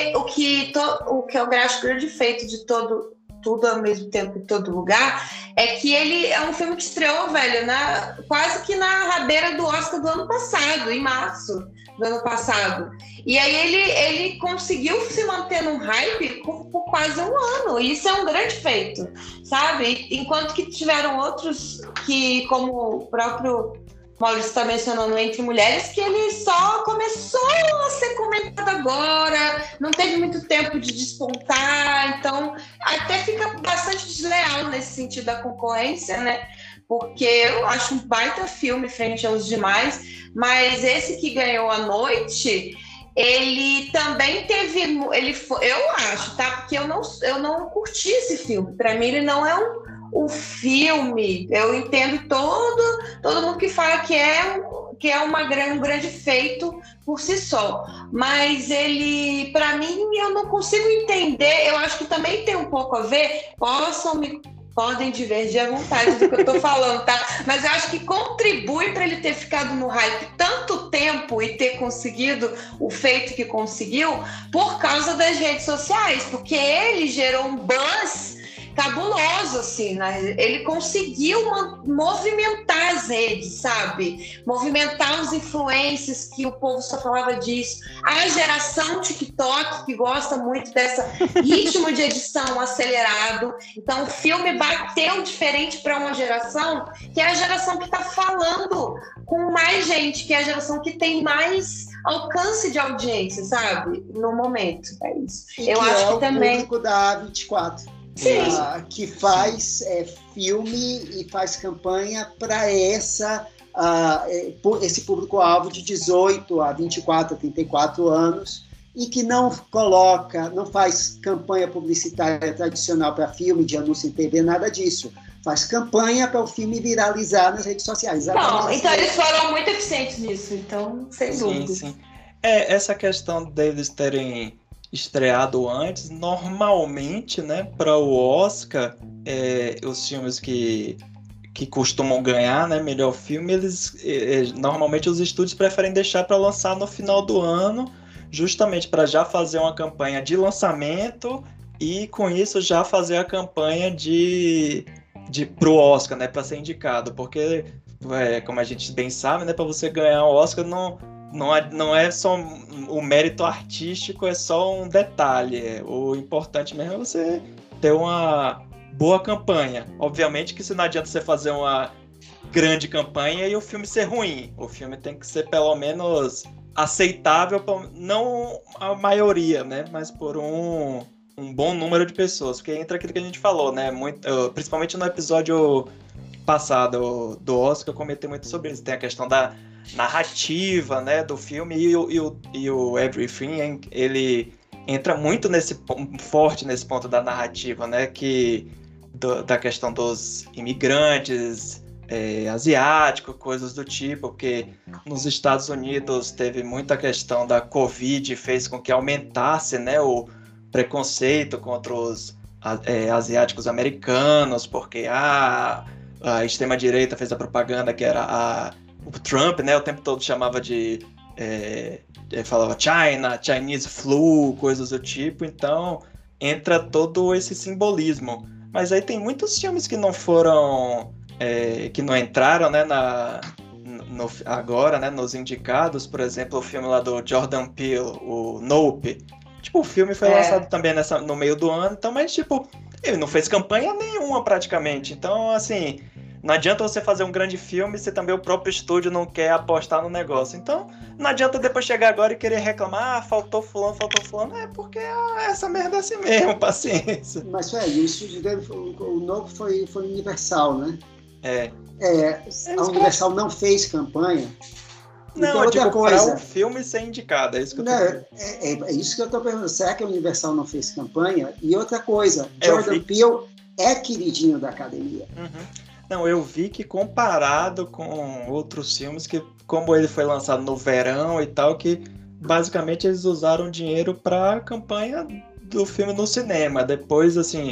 eu acho grande feito de tudo ao mesmo tempo em todo lugar, é que ele é um filme que estreou, velho, quase que na rabeira do Oscar do ano passado, em março do ano passado. E aí ele conseguiu se manter num hype por quase um ano. E isso é um grande feito, sabe? Enquanto que tiveram outros que, como o próprio Maurício está mencionando Entre Mulheres, que ele só começou a ser comentado agora, não teve muito tempo de despontar, então até fica bastante desleal nesse sentido da concorrência, né? Porque eu acho um baita filme frente aos demais, mas esse que ganhou a noite, ele também teve, eu acho, tá? Porque eu não curti esse filme. Para mim ele não é um filme. Eu entendo todo mundo que fala que é um grande feito por si só, mas ele, para mim, eu não consigo entender. Eu acho que também tem um pouco a ver, podem divergir à vontade do que eu tô falando, tá? Mas eu acho que contribui para ele ter ficado no hype tanto tempo e ter conseguido o feito que conseguiu por causa das redes sociais, porque ele gerou um buzz cabuloso, assim, né? Ele conseguiu movimentar as redes, sabe? Movimentar os influencers, que o povo só falava disso. A geração TikTok, que gosta muito desse ritmo de edição acelerado. Então, o filme bateu diferente para uma geração, que é a geração que está falando com mais gente, que é a geração que tem mais alcance de audiência, sabe? No momento, é isso. Eu acho que também o público da 24. Que faz filme e faz campanha para esse público-alvo de 18 a 24, a 34 anos, e que não faz campanha publicitária tradicional para filme, de anúncio em TV, nada disso. Faz campanha para o filme viralizar nas redes sociais. Não, então eles foram muito eficientes nisso, então, sem dúvida. Sim. Essa questão deles terem estreado antes, normalmente, né, para o Oscar, os filmes que que costumam ganhar, né, melhor filme, normalmente os estúdios preferem deixar para lançar no final do ano, justamente para já fazer uma campanha de lançamento e com isso já fazer a campanha pro Oscar, né, para ser indicado, porque como a gente bem sabe, né, para você ganhar o Oscar não é só o mérito artístico, é só um detalhe. O importante mesmo é você ter uma boa campanha. Obviamente que não adianta você fazer uma grande campanha e o filme ser ruim. O filme tem que ser pelo menos aceitável, não a maioria, né, mas por um bom número de pessoas. Porque entra aquilo que a gente falou, né, principalmente no episódio passado do Oscar, eu comentei muito sobre isso. Tem a questão da narrativa, né, do filme e o Everything, ele entra muito forte nesse ponto da narrativa, né, da questão dos imigrantes asiáticos, coisas do tipo, porque nos Estados Unidos teve muita questão da Covid, fez com que aumentasse, né, o preconceito contra os asiáticos americanos, porque a extrema-direita fez a propaganda que era o Trump, né, o tempo todo chamava falava Chinese flu, coisas do tipo, então entra todo esse simbolismo. Mas aí tem muitos filmes que não foram, que não entraram, né, agora, né, nos indicados, por exemplo, o filme lá do Jordan Peele, o Nope. Tipo, o filme foi lançado também no meio do ano, então, mas tipo, ele não fez campanha nenhuma praticamente, então assim, não adianta você fazer um grande filme se também o próprio estúdio não quer apostar no negócio. Então, não adianta depois chegar agora e querer reclamar, faltou fulano, porque essa merda é assim mesmo, paciência. Mas, o estúdio dele, o novo foi Universal, né? A Universal não fez campanha. Não, então, eu digo coisa, para o filme ser indicado, é isso que eu tô perguntando. É isso que eu tô perguntando. Será que a Universal não fez campanha? E outra coisa, Jordan Peele é queridinho da academia. Uhum. Não, eu vi que comparado com outros filmes, que como ele foi lançado no verão e tal, que basicamente eles usaram dinheiro para a campanha do filme no cinema. Depois, assim,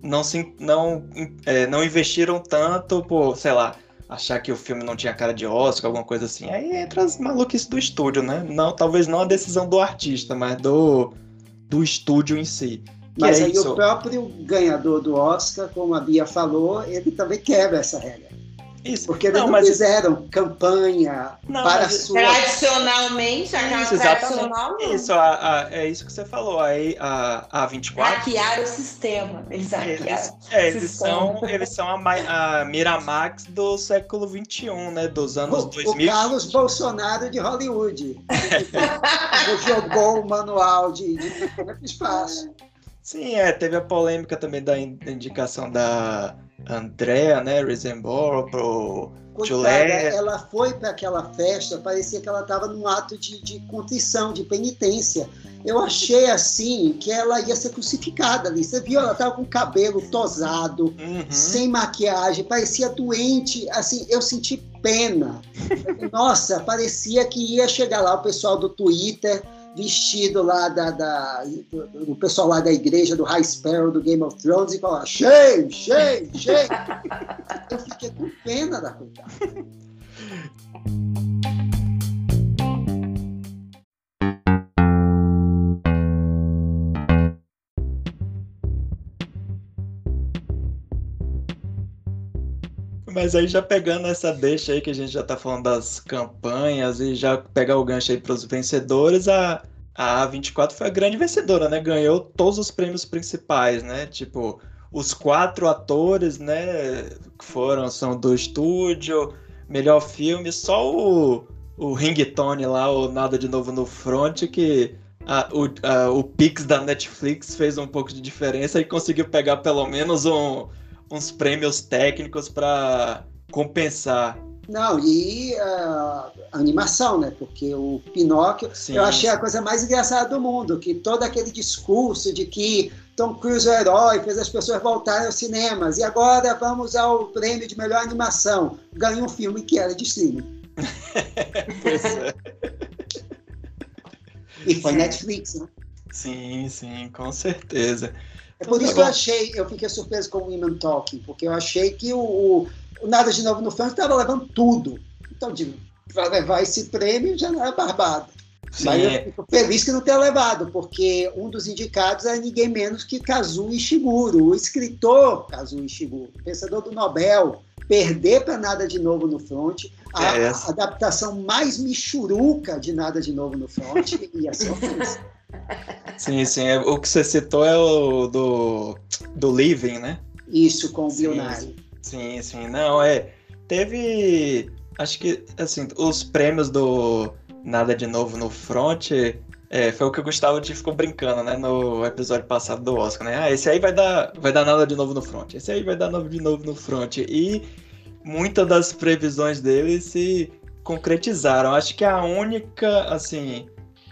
não investiram tanto por, sei lá, achar que o filme não tinha cara de Oscar, alguma coisa assim. Aí entra as maluquices do estúdio, né? Talvez não a decisão do artista, mas do estúdio em si. Mas aí o próprio ganhador do Oscar, como a Bia falou, ele também quebra essa regra. Isso. Porque eles não fizeram campanha para sua... Tradicionalmente, Isso, é isso que você falou. Aí a 24... Hackearam o sistema. Eles hackearam eles são a Miramax do século XXI, né? Dos anos 2000. O Carlos Bolsonaro de Hollywood. Jogou o manual de espaço. Sim, teve a polêmica também da indicação da Andrea, né, Riseborough pro Juliette. Ela foi para aquela festa, parecia que ela estava num ato de contrição, de penitência. Eu achei assim que ela ia ser crucificada ali. Você viu? Ela estava com o cabelo tosado, sem maquiagem, parecia doente. Assim, eu senti pena. Nossa, parecia que ia chegar lá o pessoal do Twitter vestido lá o pessoal lá da igreja do High Sparrow do Game of Thrones e falar shame. Eu fiquei com pena da coitada. Mas aí já pegando essa deixa aí que a gente já tá falando das campanhas e já pegar o gancho aí pros vencedores, a A24 foi a grande vencedora, né? Ganhou todos os prêmios principais, né? Tipo, os 4 atores, né? Que são do estúdio, melhor filme, só o ringtone lá, o Nada de Novo no Front, que o Pix da Netflix fez um pouco de diferença e conseguiu pegar pelo menos uns prêmios técnicos para compensar. Não, e a animação, né? Porque o Pinóquio, eu achei a coisa mais engraçada do mundo, que todo aquele discurso de que Tom Cruise é o herói, fez as pessoas voltarem aos cinemas, e agora vamos ao prêmio de melhor animação. Ganhou um filme que era de streaming. Pois é. E foi Netflix, né? Sim, sim, com certeza. É Então por tá isso que bom. eu fiquei surpreso com o Women Talking, porque eu achei que o Nada de Novo no Front estava levando tudo. Então, digo, para levar esse prêmio já não é barbado. Mas eu Sim, fico feliz que não tenha levado, porque um dos indicados é ninguém menos que Kazuo Ishiguro, o escritor Kazuo Ishiguro, vencedor do Nobel. Perder para Nada de Novo no Front, a adaptação mais michuruca de Nada de Novo no Front, e assim eu fiz. sim, sim. O que você citou é o do Living, né? Isso com o Sim, Bill Nye. sim, sim. Não, teve, acho que, assim, os prêmios do Nada de Novo no Front, foi o que o Gustavo ficou brincando, né, no episódio passado do Oscar, né? Ah, esse aí vai dar Nada de Novo no Front, esse aí vai dar Nada de Novo no Front. E muitas das previsões dele se concretizaram. Acho que a única, assim,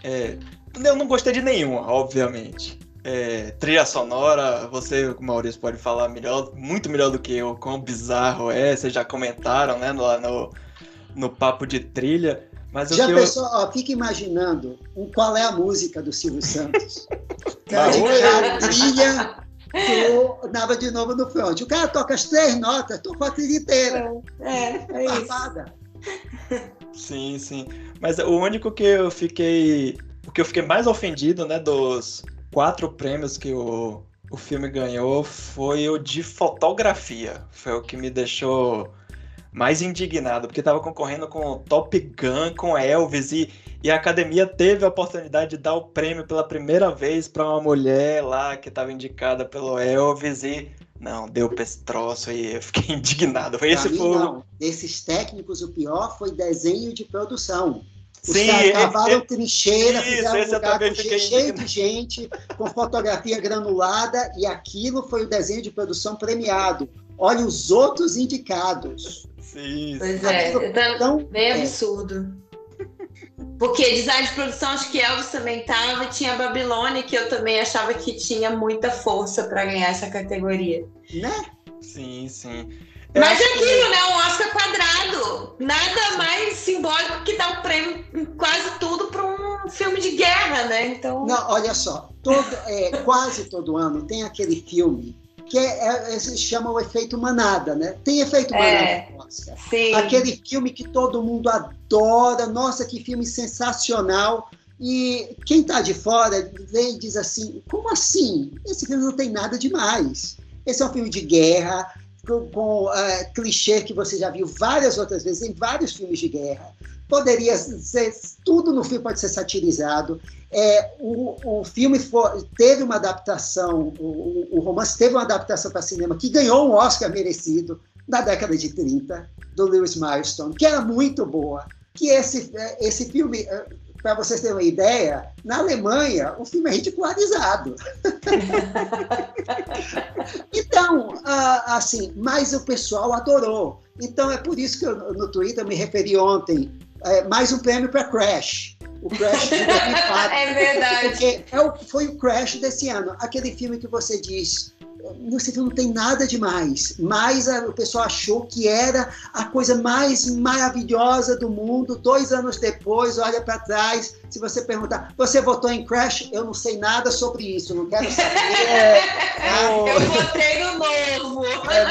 eu não gostei de nenhuma, obviamente. Trilha sonora, você, o Maurício, pode falar melhor, muito melhor do que eu, quão bizarro é, vocês já comentaram, né, lá no papo de trilha, mas o Já que pensou, fica imaginando qual é a música do Silvio Santos. Mas, A trilha do Nada de Novo no Front. O cara toca as 3 notas, tocou a trilha inteira. É isso. Barbada. Sim, sim, mas o único que eu fiquei mais ofendido, né, dos 4 prêmios que o filme ganhou foi o de fotografia, foi o que me deixou mais indignado, porque estava concorrendo com Top Gun, com Elvis, e a academia teve a oportunidade de dar o prêmio pela primeira vez para uma mulher lá que estava indicada pelo Elvis e não, deu pra esse troço e eu fiquei indignado. Não. Desses técnicos, o pior foi desenho de produção. Os Sim, caras cavaram trincheira, isso, fizeram esse eu lugar também fiquei cheio indignado. de gente, com fotografia granulada, e aquilo foi o desenho de produção premiado. Olha os outros indicados. Sim, Pois Então, bem absurdo. Porque design de produção, acho que Elvis também tava, e tinha a Babilônia, que eu também achava que tinha muita força para ganhar essa categoria. né? sim, sim. Mas é aquilo, né? Um Oscar quadrado. Nada mais simbólico que dar um prêmio em quase tudo para um filme de guerra, né? Então... Não, olha só, quase todo ano tem aquele filme que se chama o efeito manada, né? Tem efeito manada no Oscar. Sim. Aquele filme que todo mundo adora, nossa, que filme sensacional. E quem está de fora vem e diz assim, como assim? Esse filme não tem nada demais. Esse é um filme de guerra, com clichê que você já viu várias outras vezes em vários filmes de guerra. Poderia ser, tudo no filme pode ser satirizado. O filme teve uma adaptação, o romance teve uma adaptação para cinema que ganhou um Oscar merecido na década de 30, do Lewis Milestone, que era muito boa. Que esse filme, para vocês terem uma ideia, na Alemanha o filme é ridicularizado. Então, assim, mas o pessoal adorou. Então é por isso que eu, no Twitter, me referi ontem, mais um prêmio para Crash. O Crash de 2004. É verdade. Porque foi o Crash desse ano. Aquele filme que você diz, esse filme não tem nada demais, mas o pessoal achou que era a coisa mais maravilhosa do mundo. 2 anos depois, olha para trás, se você perguntar, você votou em Crash? Eu não sei nada sobre isso, não quero saber. Eu votei no novo.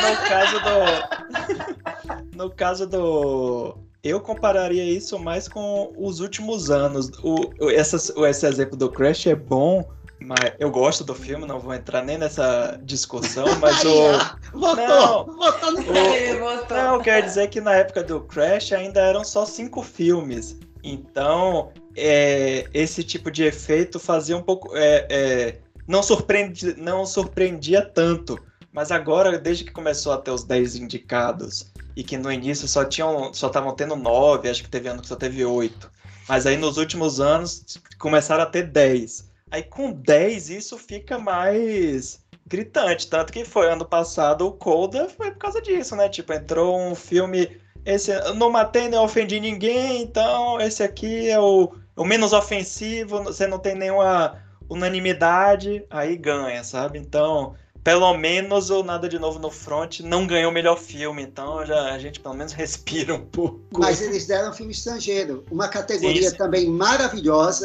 No caso do... Eu compararia isso mais com os últimos anos. Esse exemplo do Crash é bom, mas eu gosto do filme, não vou entrar nem nessa discussão, mas votou no Crash. Não, quer dizer que na época do Crash ainda eram só 5 filmes. Então, esse tipo de efeito fazia um pouco... não surpreendia tanto. Mas agora, desde que começou a ter os 10 indicados, e que no início só estavam tendo 9, acho que teve ano que só teve 8. Mas aí nos últimos anos começaram a ter 10. Aí com 10 isso fica mais gritante. Tanto que foi ano passado o Coda, foi por causa disso, né? Tipo, entrou um filme... não matei nem ofendi ninguém, então esse aqui é o menos ofensivo, você não tem nenhuma unanimidade, aí ganha, sabe? Então... Pelo menos o Nada de Novo no Front não ganhou o melhor filme, então a gente pelo menos respira um pouco. Mas eles deram filme estrangeiro, uma categoria sim. também maravilhosa,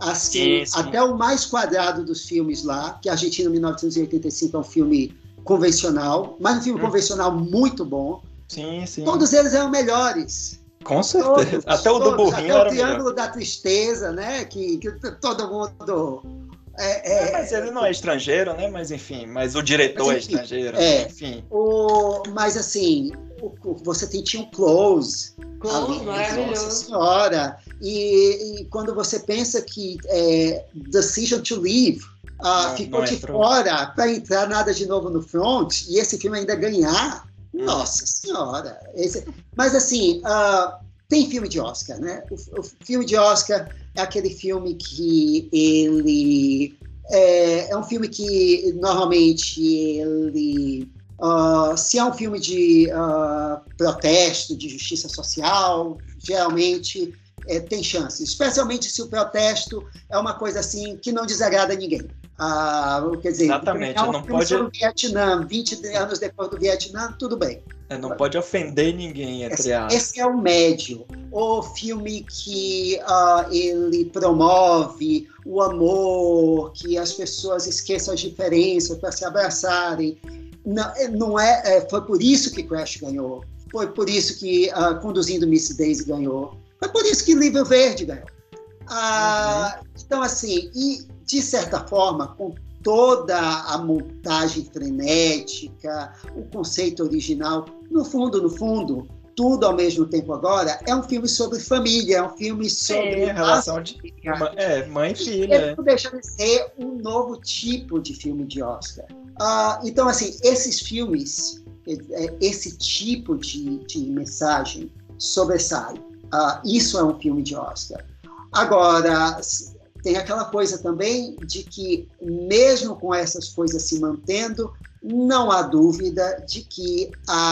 assim, sim. até o mais quadrado dos filmes lá, que Argentina 1985 é um filme convencional, mas um filme convencional muito bom. Sim. Todos eles eram melhores. Com certeza. Até o do burrinho até era o Triângulo melhor. da Tristeza, né? Que todo mundo... Mas ele não é estrangeiro, né? Mas enfim, mas o diretor é estrangeiro, enfim. Mas assim, você tinha um Close. Maravilhoso. Nossa Senhora. E quando você pensa que Decision to Leave ficou de fora para entrar Nada de Novo no Front, e esse filme ainda ganhar, nossa Senhora. Mas assim, tem filme de Oscar, né? O filme de Oscar é aquele filme que ele... É um filme que, normalmente, ele... se é um filme de protesto, de justiça social, geralmente tem chances. Especialmente se o protesto é uma coisa assim que não desagrada ninguém. Quer dizer, exatamente, não pode... sobre o Vietnã, 20 anos depois do Vietnã, tudo bem. Não pode ofender ninguém, entre aspas. Esse é o médio. O filme que ele promove o amor, que as pessoas esqueçam as diferenças para se abraçarem. Foi por isso que Crash ganhou. Foi por isso que Conduzindo Miss Daisy ganhou. Foi por isso que Livro Verde ganhou. Então, assim, e de certa forma, com toda a montagem frenética, o conceito original, no fundo, tudo ao mesmo tempo agora, é um filme sobre família, é um filme sobre... relação de mãe e filha. Não deixa de ser um novo tipo de filme de Oscar. Então, assim, esses filmes, esse tipo de mensagem sobressai. Isso é um filme de Oscar. Agora, tem aquela coisa também de que, mesmo com essas coisas se mantendo, não há dúvida de que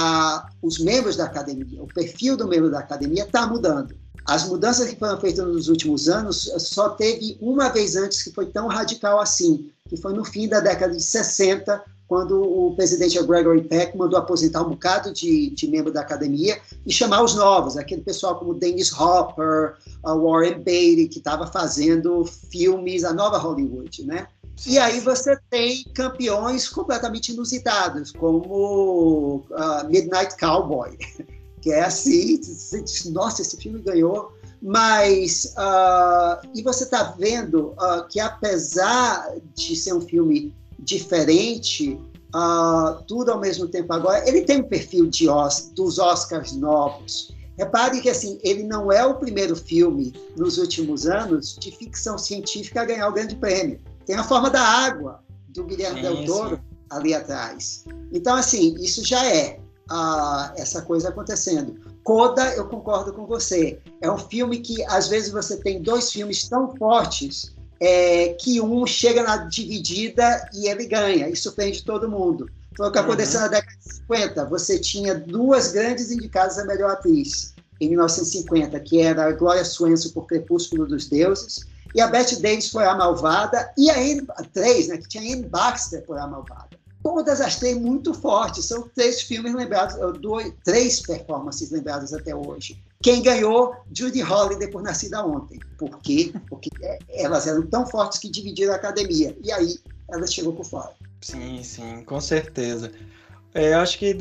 os membros da academia, o perfil do membro da academia está mudando. As mudanças que foram feitas nos últimos anos só teve uma vez antes que foi tão radical assim, que foi no fim da década de 60, quando o presidente Gregory Peck mandou aposentar um bocado de membro da academia e chamar os novos, aquele pessoal como Dennis Hopper, Warren Beatty, que estava fazendo filmes, a nova Hollywood, né? E aí você tem campeões completamente inusitados, como Midnight Cowboy, que é assim, você diz, nossa, esse filme ganhou, mas e você está vendo que apesar de ser um filme diferente, tudo ao mesmo tempo agora, ele tem um perfil dos Oscars novos. Repare que assim, ele não é o primeiro filme nos últimos anos de ficção científica a ganhar o grande prêmio. Tem A Forma da Água, do Guilherme Del Toro, ali atrás. Então, assim, isso já é essa coisa acontecendo. Coda, eu concordo com você. É um filme que, às vezes, você tem dois filmes tão fortes que um chega na dividida e ele ganha, e surpreende todo mundo. Foi o que aconteceu na década de 50. Você tinha duas grandes indicadas a melhor atriz, em 1950, que era a Gloria Swanson por Crepúsculo dos Deuses, e a Bette Davis por A Malvada, e três, né, que tinha a Anne Baxter por A Malvada. Todas as três muito fortes, são três filmes lembrados, três performances lembradas até hoje. Quem ganhou? Judy Holliday por Nascida Ontem. Por quê? Porque elas eram tão fortes que dividiram a academia, e aí ela chegou por fora. Sim, com certeza. Eu acho que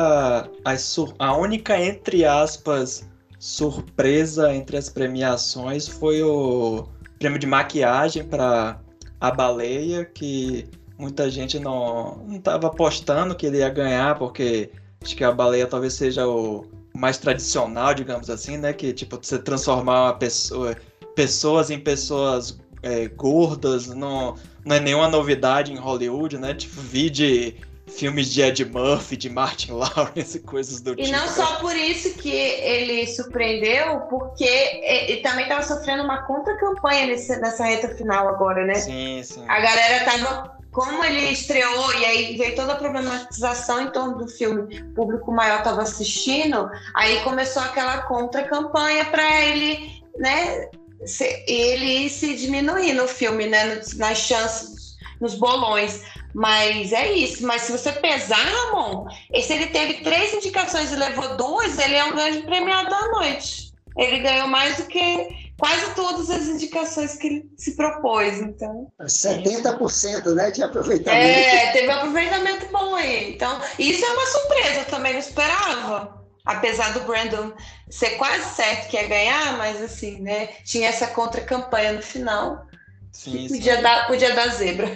a única, entre aspas, surpresa entre as premiações foi o prêmio de maquiagem para A Baleia, que muita gente não estava apostando que ele ia ganhar, porque acho que A Baleia talvez seja o mais tradicional, digamos assim, né? Que tipo, você transformar pessoas em pessoas gordas, não é nenhuma novidade em Hollywood, né? Tipo, vi de filmes de Ed Murphy, de Martin Lawrence e coisas do tipo. E não só por isso que ele surpreendeu, porque ele também estava sofrendo uma contra-campanha nessa reta final agora, né? Sim. A galera tava... Como ele estreou e aí veio toda a problematização em torno do filme, o público maior estava assistindo, aí começou aquela contra-campanha para ele, né, ele se diminuir no filme, né, nas chances, nos bolões. Mas é isso. Mas se você pesar, Ramon, se ele teve 3 indicações e levou 2, ele é um grande premiado da noite. Ele ganhou mais do que quase todas as indicações que ele se propôs, então... 70%, né, de aproveitamento. Teve um aproveitamento bom aí. Então, isso é uma surpresa, eu também não esperava. Apesar do Brandon ser quase certo que ia ganhar, mas assim, né, tinha essa contra-campanha no final. Sim, podia dar zebra.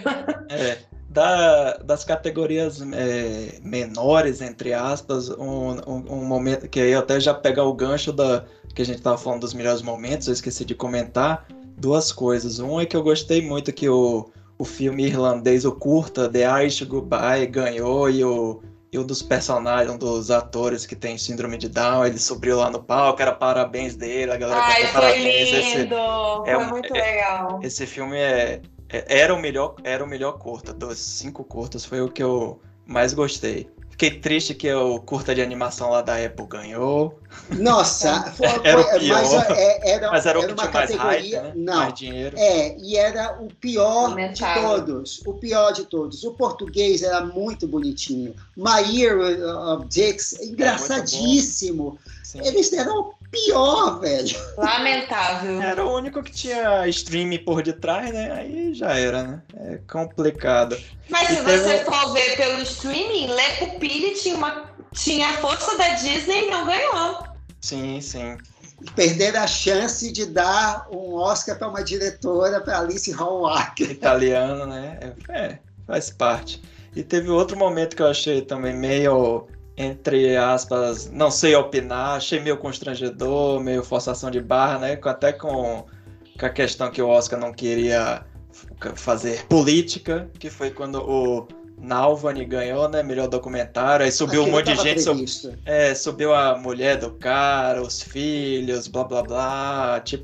Das categorias menores, entre aspas, um momento que aí eu até já pegar o gancho que a gente estava falando dos melhores momentos, eu esqueci de comentar duas coisas. Um é que eu gostei muito que o filme irlandês, o curta, The Irish Goodbye, ganhou, e um dos personagens, um dos atores que tem síndrome de Down, ele subiu lá no palco, era parabéns dele, a galera cantou parabéns. Lindo! Foi muito legal. Esse filme era o melhor curta, dos 5 curtas, foi o que eu mais gostei. Fiquei triste que o curta de animação lá da Apple ganhou. Nossa, era o pior. Mas era o que uma tinha mais hype, né? Não, mais dinheiro. E era o pior de todos. O pior de todos. O português era muito bonitinho. My Year of Dicks, engraçadíssimo. Eles deram o pior, velho. Lamentável. Era o único que tinha streaming por detrás, né? Aí já era, né? É complicado. Mas se você for ver pelo streaming, Lê Pupilli tinha a força da Disney e não ganhou. Sim, sim. Perderam a chance de dar um Oscar para uma diretora, para Alice Hall-Walker. Italiano, né? Faz parte. E teve outro momento que eu achei também meio, entre aspas, não sei opinar, achei meio constrangedor, meio forçação de barra, né? Até com a questão que o Oscar não queria fazer política, que foi quando o Nalvani ganhou, né? Melhor documentário, aí subiu um monte de gente, subiu a mulher do cara, os filhos, blá blá blá, tipo,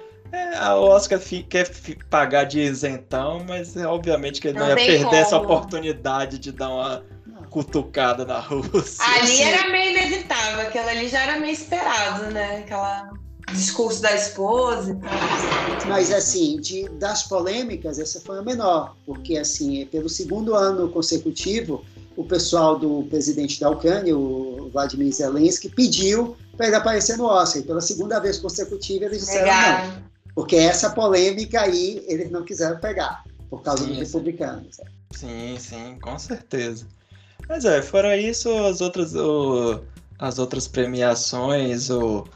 a Oscar quer pagar de isentão, mas obviamente que ele não ia perder essa oportunidade de dar uma cutucada na Rússia. Ali era meio inevitável, aquela ali já era meio esperado, né? Aquela discurso da esposa e tal. Mas assim, das polêmicas, essa foi a menor, porque assim, pelo segundo ano consecutivo, o pessoal do presidente da Ucrânia, o Vladimir Zelensky, pediu para ele aparecer no Oscar, e pela segunda vez consecutiva eles disseram não, porque essa polêmica aí eles não quiseram pegar, por causa dos republicanos. Sim, com certeza. Mas fora isso, as outras premiações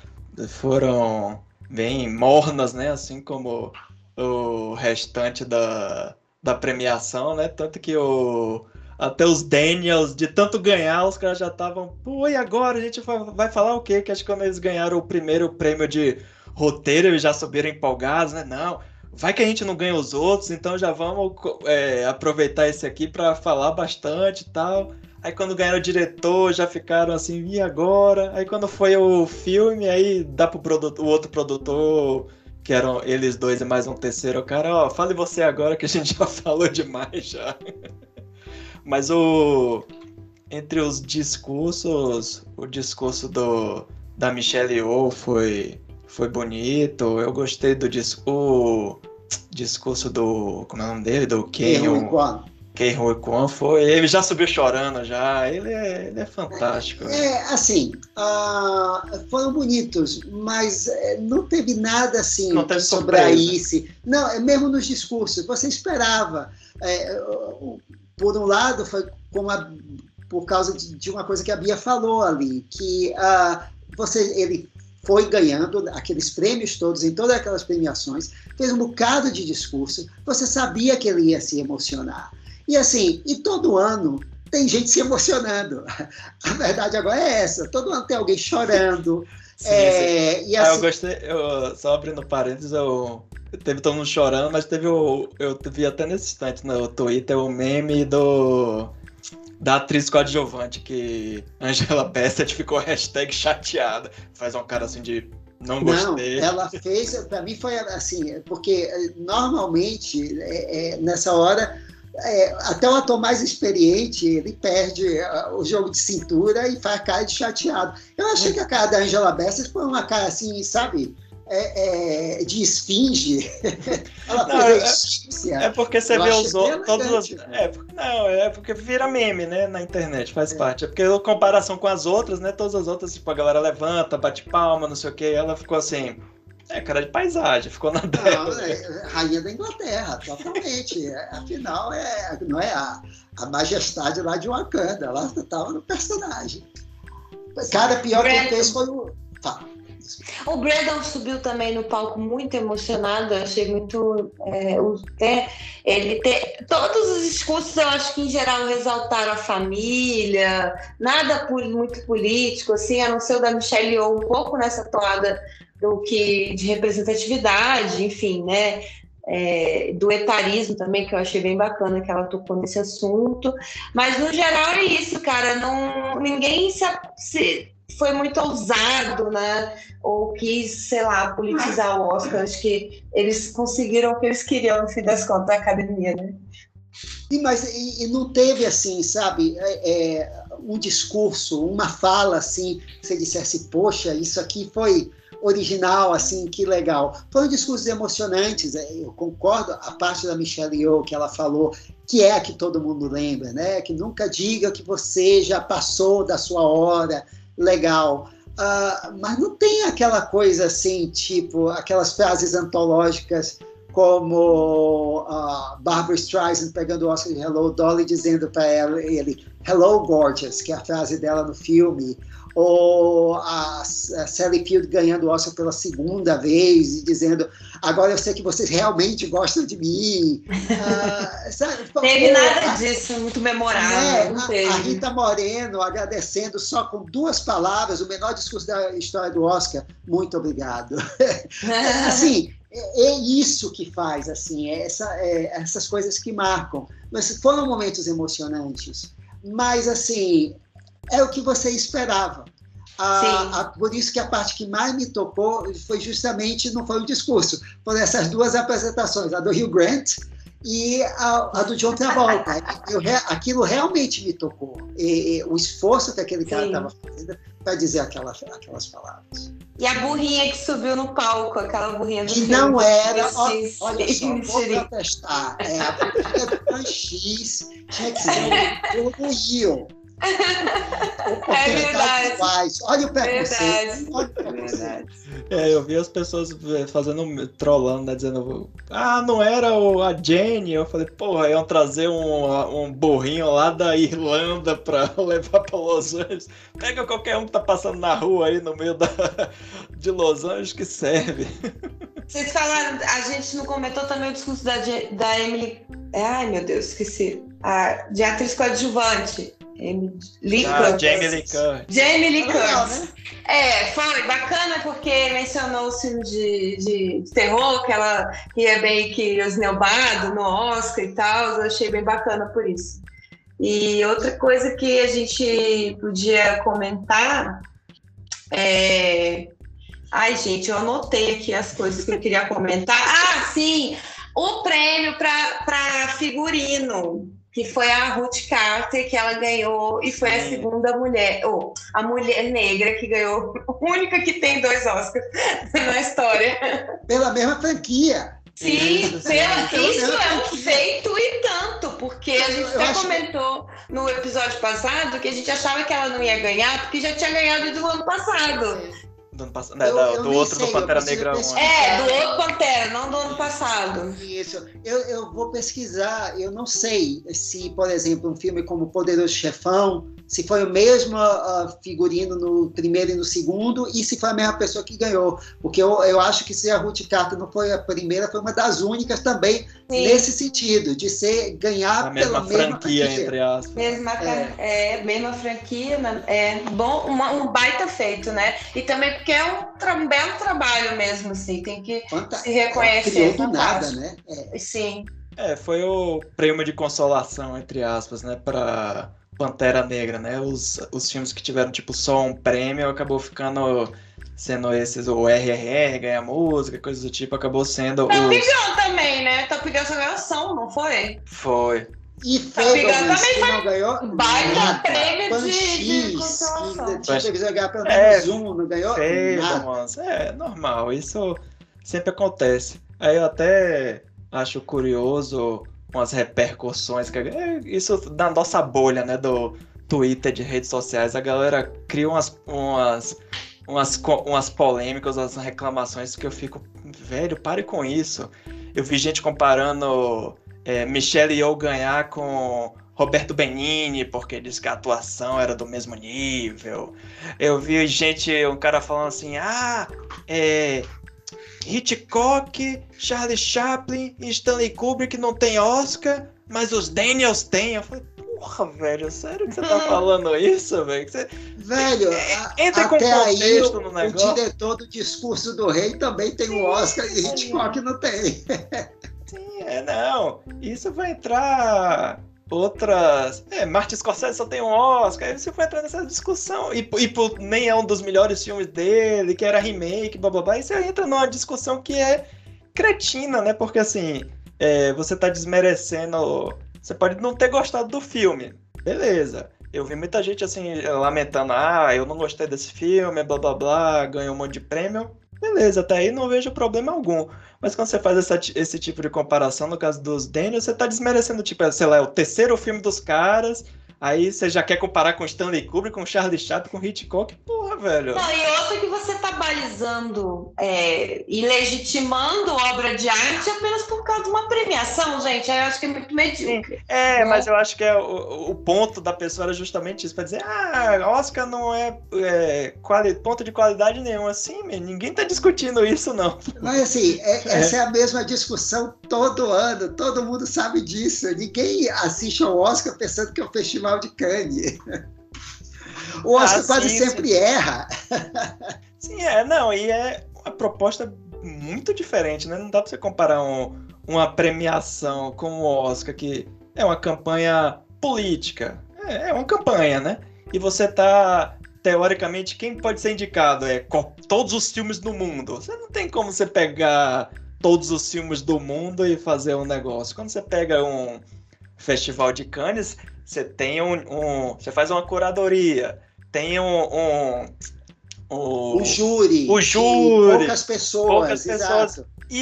foram bem mornas, né? Assim como o restante da premiação, né? Tanto que até os Daniels, de tanto ganhar, os caras já estavam... Pô, e agora? A gente vai falar o quê? Que acho que quando eles ganharam o primeiro prêmio de roteiro, eles já subiram empolgados, né? Não, vai que a gente não ganha os outros, então já vamos aproveitar esse aqui para falar bastante e tal. Aí quando ganharam o diretor, já ficaram assim, e agora? Aí quando foi o filme, aí dá pro o outro produtor, que eram eles dois e mais um terceiro cara, fale você agora que a gente já falou demais já. Mas entre os discursos, o discurso da Michelle Yeoh foi bonito, eu gostei do discurso do, como é o nome dele? Do Ke Huy Quan, ele já subiu chorando já, ele é fantástico. Assim, foram bonitos, mas não teve nada assim que sobraísse. Não, mesmo nos discursos, você esperava. Por um lado, foi por causa de uma coisa que a Bia falou ali, que ele foi ganhando aqueles prêmios todos, em todas aquelas premiações, fez um bocado de discurso, você sabia que ele ia se emocionar. E assim, todo ano tem gente se emocionando. A verdade agora é essa, todo ano tem alguém chorando. Sim. E assim... eu gostei, só abrindo parênteses, teve todo mundo chorando, mas eu vi até nesse instante no Twitter o meme da atriz coadjuvante, que Angela Bassett ficou #chateada. Faz uma cara assim de não gostei. Não, ela fez, pra mim foi assim, porque normalmente nessa hora até o ator mais experiente, ele perde o jogo de cintura e faz a cara de chateado. Eu achei que a cara da Angela Bassett foi uma cara assim, sabe, de esfinge. Ela fez egípcia. É porque você vê todos porque vira meme, né, na internet, faz parte. É porque em comparação com as outras, né, todas as outras, tipo, a galera levanta, bate palma, não sei o que, ela ficou assim, É, cara de paisagem, ficou na Não, dela. rainha da Inglaterra, totalmente. Afinal, não é a majestade lá de Wakanda, ela estava no personagem. Cara, pior que ele fez foi o... Tá. O Brandon subiu também no palco muito emocionado, eu achei muito... todos os discursos, eu acho que em geral exaltaram a família, nada muito político, assim, a não ser o da Michelle Yeoh, um pouco nessa toada de representatividade, enfim, né? Do etarismo também, que eu achei bem bacana que ela tocou nesse assunto, mas no geral é isso, cara, ninguém foi muito ousado, né, ou quis, sei lá, politizar o Oscar. Acho que eles conseguiram o que eles queriam, no fim das contas, da academia, né? Mas não teve, assim, sabe, um discurso, uma fala, assim, que você dissesse, poxa, isso aqui foi original, assim, que legal. Foram discursos emocionantes, eu concordo, a parte da Michelle Yeoh que ela falou, que é a que todo mundo lembra, né? Que nunca diga que você já passou da sua hora, legal. Mas não tem aquela coisa assim, tipo, aquelas frases antológicas como Barbra Streisand pegando o Oscar de Hello, Dolly dizendo para ele Hello, Gorgeous, que é a frase dela no filme, ou a Sally Field ganhando o Oscar pela segunda vez e dizendo agora eu sei que vocês realmente gostam de mim. Teve nada disso, muito memorável. A Rita Moreno agradecendo só com 2 palavras, o menor discurso da história do Oscar, muito obrigado. Assim, é isso que faz, assim, essas coisas que marcam. Mas foram momentos emocionantes, mas assim, é o que você esperava. Por isso que a parte que mais me tocou foi justamente, não foi o discurso, foram essas 2 apresentações, a do Hugh Grant e a do John Travolta. Aquilo realmente me tocou. O esforço que aquele cara estava fazendo para dizer aquelas palavras. E a burrinha que subiu no palco, aquela burrinha do filme. Não era, olha só, vou protestar. A burrinha do Franchise tinha que ser o Rio. É verdade. Olha o preconceito. Eu vi as pessoas trolando, né, dizendo não era a Jenny. Eu falei, porra, iam trazer um burrinho lá da Irlanda pra levar pra Los Angeles. Pega qualquer um que tá passando na rua aí no meio de Los Angeles que serve. Vocês falaram, a gente não comentou também o discurso da Emily. Ai, meu Deus, esqueci. De atriz coadjuvante. Jamie Lee Curtis. Jamie Lee Curtis. Foi bacana porque mencionou o filme de terror, que ela ia bem que esnobado no Oscar e tal. Eu achei bem bacana por isso. E outra coisa que a gente podia comentar Ai, gente, eu anotei aqui as coisas que eu queria comentar. Sim! O prêmio para figurino, que foi a Ruth Carter, que ela ganhou, e foi a segunda mulher, a mulher negra que ganhou, a única que tem 2 Oscars na história. Pela mesma franquia. Sim, isso é um feito e tanto, porque a gente até comentou no episódio passado que a gente achava que ela não ia ganhar, porque já tinha ganhado do ano passado. Do outro, do Pantera Negra 1. Do outro Pantera, não do ano passado. Isso. Eu vou pesquisar. Eu não sei se, por exemplo, um filme como Poderoso Chefão, se foi o mesmo figurino no primeiro e no segundo, e se foi a mesma pessoa que ganhou. Porque eu acho que se a Ruth Carter não foi a primeira, foi uma das únicas também, nesse sentido, de ganhar pela mesma franquia. Entre aspas. Mesma franquia. Bom, um baita feito, né? E também porque é um belo trabalho mesmo, assim, tem que se reconhecer. Criou do nada, né? Sim. Foi o prêmio de consolação, entre aspas, né, para Pantera Negra, né? Os filmes que tiveram, tipo, só um prêmio, acabou sendo esses, o RRR, ganhar música, coisas do tipo, acabou sendo Top Gun também, né? Top Gun só ganhou ação, não foi? Foi. E Fablemans, que não ganhou baita prêmio de consolação. Tinha que jogar pelo menos não ganhou Fablemans, nada. Normal, isso sempre acontece. Aí eu até acho curioso umas repercussões, isso da nossa bolha, né, do Twitter, de redes sociais, a galera cria umas umas polêmicas, umas reclamações que eu fico, velho, pare com isso. Eu vi gente comparando Michelle Yeoh ganhar com Roberto Benigni, porque diz que a atuação era do mesmo nível. Eu vi um cara falando assim, Hitchcock, Charlie Chaplin e Stanley Kubrick não tem Oscar, mas os Daniels têm. Eu falei, porra, velho, sério que você tá falando isso, velho? Velho, entra com contexto no negócio. O diretor do Discurso do Rei também tem um Oscar e Hitchcock não tem. Sim, não. Isso vai entrar outras... Martin Scorsese só tem um Oscar, aí você vai entrar nessa discussão. E nem é um dos melhores filmes dele, que era remake, blá blá blá. E você entra numa discussão que é cretina, né? Porque assim, você tá desmerecendo... Você pode não ter gostado do filme, beleza. Eu vi muita gente assim, lamentando, eu não gostei desse filme, blá blá blá, ganhou um monte de prêmio. Beleza, até aí não vejo problema algum. Mas quando você faz esse tipo de comparação, no caso dos Daniels, você tá desmerecendo, tipo, sei lá, o terceiro filme dos caras, aí você já quer comparar com Stanley Kubrick, com Charlie Chaplin, com Hitchcock, porra, velho. Não, e outra que você tá balizando e legitimando obra de arte apenas por causa de uma premiação, gente, aí eu acho que é muito medíocre. Mas eu acho que o ponto da pessoa era justamente isso, pra dizer, Oscar não é ponto de qualidade nenhum, assim, ninguém tá discutindo isso, não. Mas assim, essa é a mesma discussão todo ano, todo mundo sabe disso, ninguém assiste ao Oscar pensando que é o Festival de Cannes. O Oscar quase sempre erra. Sim, e é uma proposta muito diferente, né? Não dá pra você comparar uma premiação com o Oscar, que é uma campanha política. É uma campanha, né? E você tá, teoricamente, quem pode ser indicado? Todos os filmes do mundo. Você não tem como você pegar todos os filmes do mundo e fazer um negócio. Quando você pega um Festival de Cannes, você tem você faz uma curadoria, tem o júri. Poucas pessoas. Exato.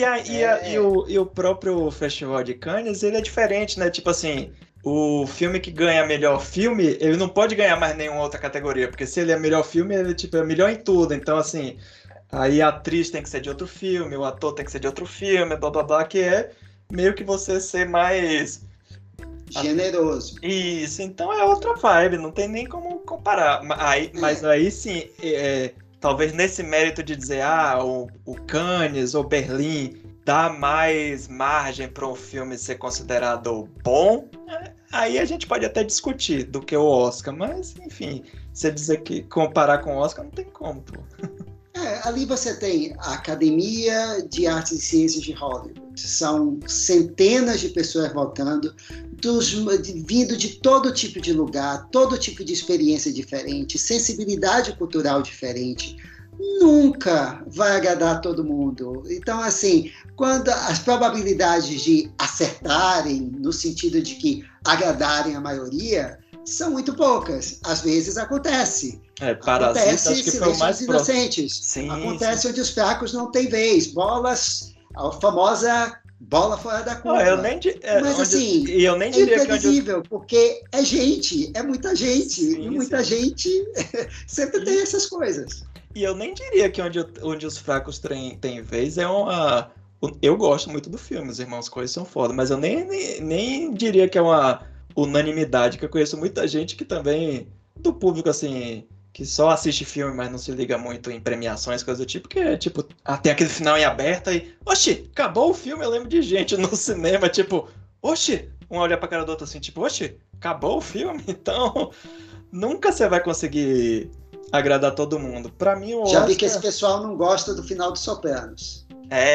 E o próprio Festival de Cannes, ele é diferente, né? Tipo assim, o filme que ganha melhor filme, ele não pode ganhar mais nenhuma outra categoria, porque se ele é melhor filme, ele é melhor em tudo. Então, assim, aí a atriz tem que ser de outro filme, o ator tem que ser de outro filme, blá blá blá, que é meio que você ser mais... generoso. Isso, então é outra vibe, não tem nem como comparar. Mas aí sim, talvez nesse mérito de dizer, o Cannes ou Berlim dá mais margem para um filme ser considerado bom, aí a gente pode até discutir do que o Oscar, mas enfim, você dizer que comparar com o Oscar não tem como, pô. Ali você tem a Academia de Artes e Ciências de Hollywood. São centenas de pessoas votando, vindo de todo tipo de lugar, todo tipo de experiência diferente, sensibilidade cultural diferente. Nunca vai agradar todo mundo. Então, assim, quando as probabilidades de acertarem, no sentido de que agradarem a maioria, são muito poucas. Às vezes acontece. Parasita, acho que foi o mais inocentes. Sim, acontece onde os fracos não têm vez. A famosa bola fora da curva. Mas assim, eu nem diria imprevisível, porque é gente, é muita gente. E muita gente sempre tem essas coisas. E eu nem diria que onde os fracos têm vez é uma... Eu gosto muito do filme, Os Irmãos Coen são foda, mas eu nem diria que é uma unanimidade, que eu conheço muita gente que também, do público, assim, que só assiste filme, mas não se liga muito em premiações, coisas do tipo, que é, tipo, tem aquele final em aberto e, oxi, acabou o filme, eu lembro de gente no cinema, tipo, oxi, um olha pra cara do outro assim, tipo, oxi, acabou o filme? Então, nunca você vai conseguir agradar todo mundo. Pra mim, Já vi que esse pessoal não gosta do final dos Sopranos.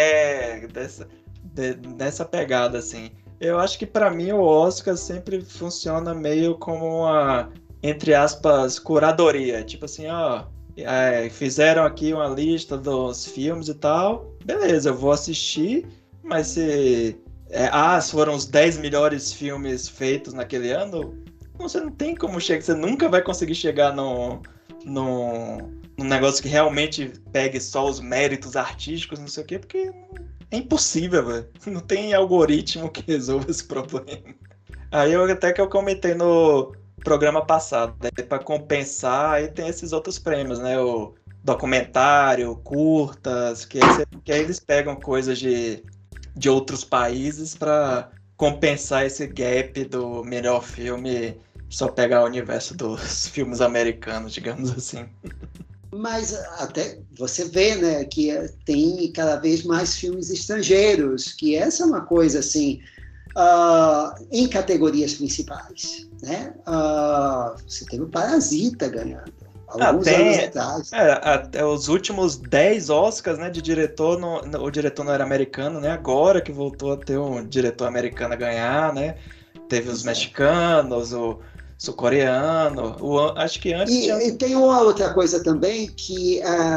Dessa pegada, assim. Eu acho que pra mim o Oscar sempre funciona meio como uma, entre aspas, curadoria. Tipo assim, fizeram aqui uma lista dos filmes e tal. Beleza, eu vou assistir, mas se foram os 10 melhores filmes feitos naquele ano, você não tem como chegar, você nunca vai conseguir chegar num negócio que realmente pegue só os méritos artísticos, não sei o quê, porque é impossível, velho. Não tem algoritmo que resolva esse problema. Aí até que eu comentei no programa passado, para compensar, aí tem esses outros prêmios, né? documentário, curtas, que aí eles pegam coisas de outros países para compensar esse gap do melhor filme, só pegar o universo dos filmes americanos, digamos assim. Mas até você vê, né, que tem cada vez mais filmes estrangeiros, que essa é uma coisa assim, em categorias principais, né? Você teve o Parasita ganhando alguns anos atrás. Até os últimos 10 Oscars, né, de diretor, o diretor não era americano, né? Agora que voltou a ter um diretor americano a ganhar, né? Teve os mexicanos, o sul-coreano, acho que antes e tem uma outra coisa também que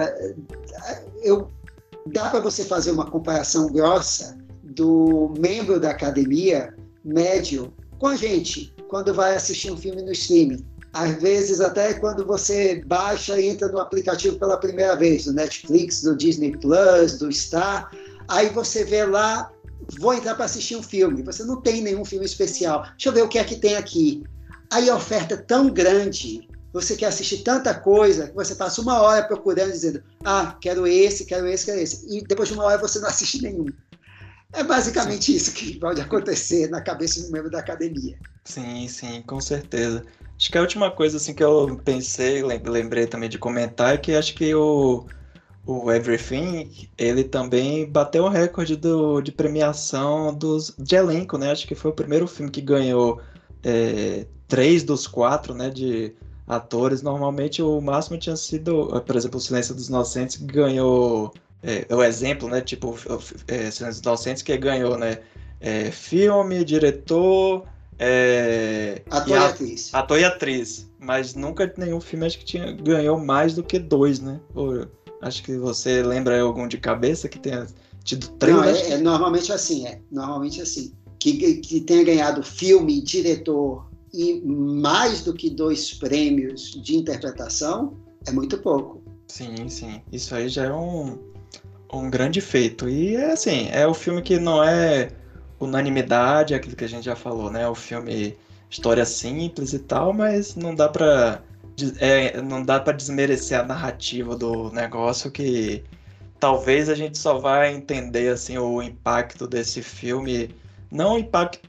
dá para você fazer uma comparação grossa do membro da academia médio com a gente, quando vai assistir um filme no streaming. Às vezes, até quando você baixa e entra no aplicativo pela primeira vez, do Netflix, do Disney Plus, do Star, aí você vê lá, vou entrar para assistir um filme, você não tem nenhum filme especial, deixa eu ver o que é que tem aqui. Aí a oferta é tão grande, você quer assistir tanta coisa, que você passa uma hora procurando, dizendo, quero esse, e depois de uma hora você não assiste nenhum. É basicamente isso que pode acontecer na cabeça de um membro da academia. Sim, com certeza. Acho que a última coisa assim, que eu pensei, lembrei também de comentar, é que acho que o Everything, ele também bateu o recorde de premiação de elenco, né? Acho que foi o primeiro filme que ganhou 3 dos 4, né, de atores. Normalmente o máximo tinha sido, por exemplo, o Silêncio dos Inocentes, que ganhou, o exemplo, né, tipo, Silêncio dos Inocentes, que ganhou, né, filme, diretor, ator e atriz, mas nunca nenhum filme acho que ganhou mais do que 2, né? Acho que você lembra algum de cabeça que tenha tido 3? Não, normalmente assim, que tenha ganhado filme, diretor e mais do que 2 prêmios de interpretação, é muito pouco. Sim, isso aí já é um grande feito. E assim, é o filme que não é unanimidade, é aquilo que a gente já falou, né? O filme, história simples e tal, mas não dá pra desmerecer a narrativa do negócio, que talvez a gente só vai entender assim, o impacto desse filme, não impacto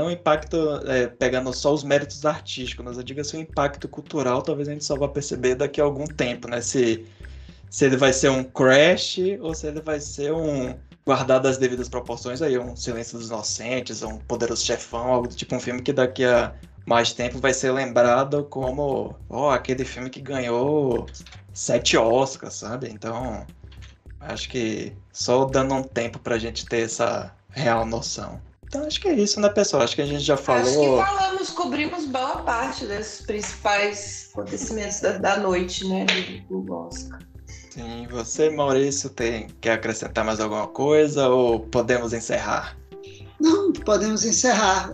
pegando só os méritos artísticos, mas eu digo assim, o impacto cultural, talvez a gente só vá perceber daqui a algum tempo, né? Se ele vai ser um crash ou se ele vai ser guardado as devidas proporções aí, um Silêncio dos Inocentes, um Poderoso Chefão, algo do tipo, um filme que daqui a mais tempo vai ser lembrado como aquele filme que ganhou 7 Oscars, sabe? Então, acho que só dando um tempo pra gente ter essa real noção. Então, acho que é isso, né, pessoal? Acho que a gente já falou... Acho que cobrimos boa parte desses principais acontecimentos da noite, né, do Oscar. Sim, você, Maurício, quer acrescentar mais alguma coisa ou podemos encerrar? Não, podemos encerrar.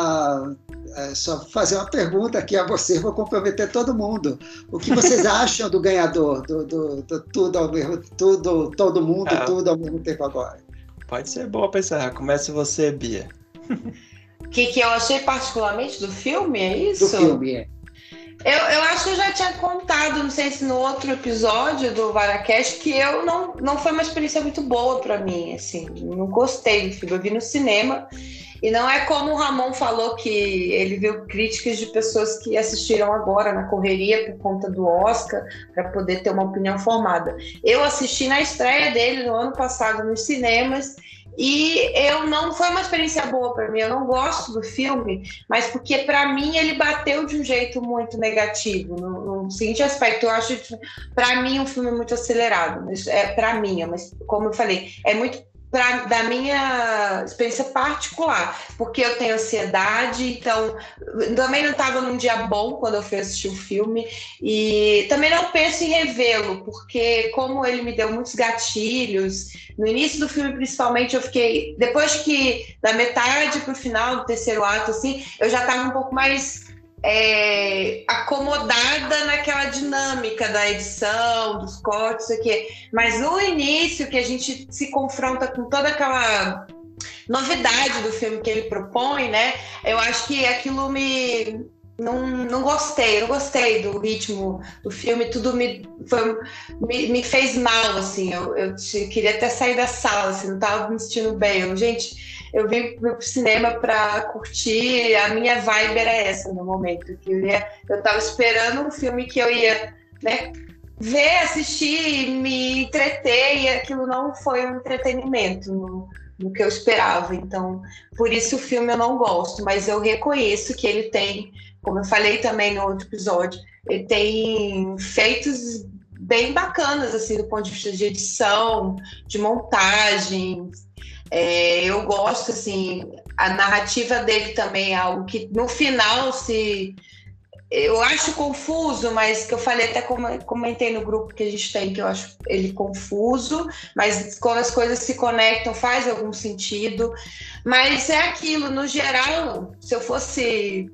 Só fazer uma pergunta aqui a você, vou comprometer todo mundo. O que vocês acham do ganhador, do tudo ao mesmo todo mundo, tudo ao mesmo tempo agora? Pode ser boa para encerrar. Comece você, Bia. O que eu achei particularmente do filme, é isso? Do filme, Eu acho que eu já tinha contado, não sei se no outro episódio do Varacast, que eu não foi uma experiência muito boa para mim, assim, não gostei do filme, eu vi no cinema, e não é como o Ramon falou, que ele viu críticas de pessoas que assistiram agora na correria por conta do Oscar, para poder ter uma opinião formada. Eu assisti na estreia dele no ano passado nos cinemas, e não foi uma experiência boa para mim. Eu não gosto do filme, mas porque para mim ele bateu de um jeito muito negativo no seguinte aspecto. Eu acho, para mim, um filme muito acelerado. Para mim, mas como eu falei, é muito da minha experiência particular, porque eu tenho ansiedade, então também não estava num dia bom quando eu fui assistir o filme, e também não penso em revê-lo, porque como ele me deu muitos gatilhos, no início do filme principalmente eu fiquei, depois que da metade para o final do terceiro ato, assim, eu já estava um pouco mais acomodada naquela dinâmica da edição, dos cortes, isso aqui. Mas no início, que a gente se confronta com toda aquela novidade do filme que ele propõe, né? Eu acho que aquilo me não gostei do ritmo do filme, tudo me fez mal, assim, eu queria até sair da sala, assim, não estava me sentindo bem. Eu vim pro cinema para curtir, a minha vibe era essa no momento, que eu estava esperando um filme que eu ia, né, ver, assistir, me entreter, e aquilo não foi um entretenimento no que eu esperava. Então, por isso o filme eu não gosto, mas eu reconheço que ele tem, como eu falei também no outro episódio, ele tem feitos bem bacanas, assim, do ponto de vista de edição, de montagem. Eu gosto, assim, a narrativa dele também é algo que no final eu acho confuso, mas que eu falei, até comentei no grupo que a gente tem, que eu acho ele confuso, mas quando as coisas se conectam faz algum sentido. Mas é aquilo, no geral, se eu fosse...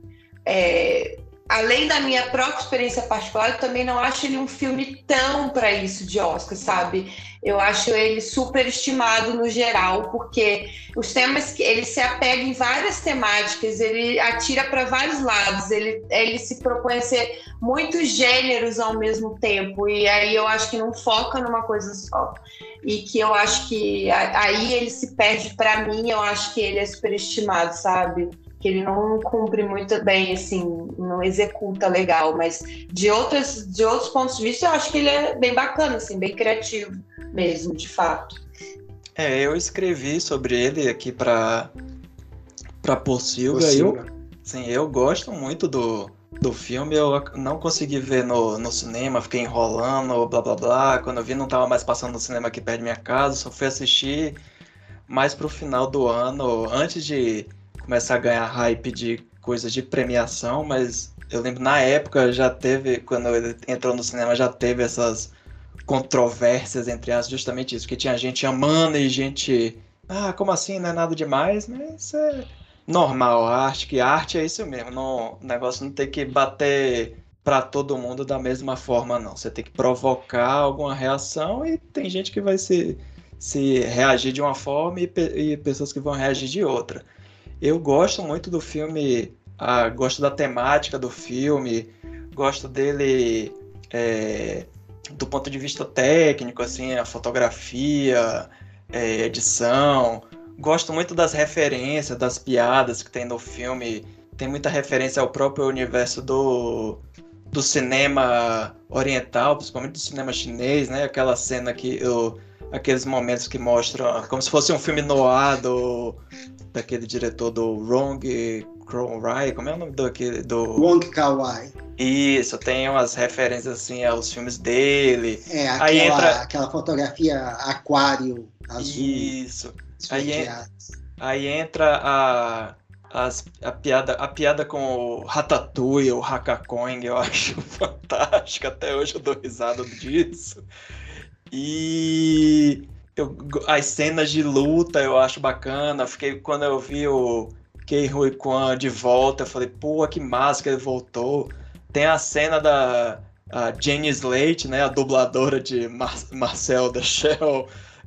além da minha própria experiência particular, eu também não acho ele um filme tão para isso de Oscar, sabe? Eu acho ele super estimado no geral, porque os temas que ele se apega em várias temáticas, ele atira para vários lados, ele se propõe a ser muitos gêneros ao mesmo tempo, e aí eu acho que não foca numa coisa só. E que eu acho que aí ele se perde, para mim, eu acho que ele é superestimado, sabe? Que ele não cumpre muito bem, assim, não executa legal, mas de outros pontos de vista eu acho que ele é bem bacana, assim, bem criativo mesmo, de fato. Eu escrevi sobre ele aqui para Pocilga. Eu gosto muito do filme, eu não consegui ver no cinema, fiquei enrolando, blá blá blá, quando eu vi não estava mais passando no cinema aqui perto da minha casa, só fui assistir mais pro final do ano, antes de começar a ganhar hype de coisas de premiação, mas eu lembro na época já teve, quando ele entrou no cinema, já teve essas controvérsias entre as, justamente isso, que tinha gente amando e gente, como assim, não é nada demais, mas é normal, acho que arte é isso mesmo, o negócio não tem que bater para todo mundo da mesma forma, não, você tem que provocar alguma reação e tem gente que vai se reagir de uma forma e pessoas que vão reagir de outra. Eu gosto muito do filme, gosto da temática do filme, gosto dele do ponto de vista técnico, assim, a fotografia, edição. Gosto muito das referências, das piadas que tem no filme. Tem muita referência ao próprio universo do cinema oriental, principalmente do cinema chinês, né? Aquela cena aqueles momentos que mostram como se fosse um filme noir daquele diretor do Wong Kar-wai, como é o nome do Wong Kar-wai. Isso, tem umas referências assim aos filmes dele. Aquela fotografia aquário azul. Isso. Aí entra a piada com o Ratatouille, o Hakakong, eu acho fantástico, até hoje eu dou risada disso. E as cenas de luta eu acho bacana. Quando eu vi o Ke Huy Quan de volta, eu falei, pô, que massa que ele voltou. Tem a cena da Jane Slate, né, a dubladora de Marcel the Shell,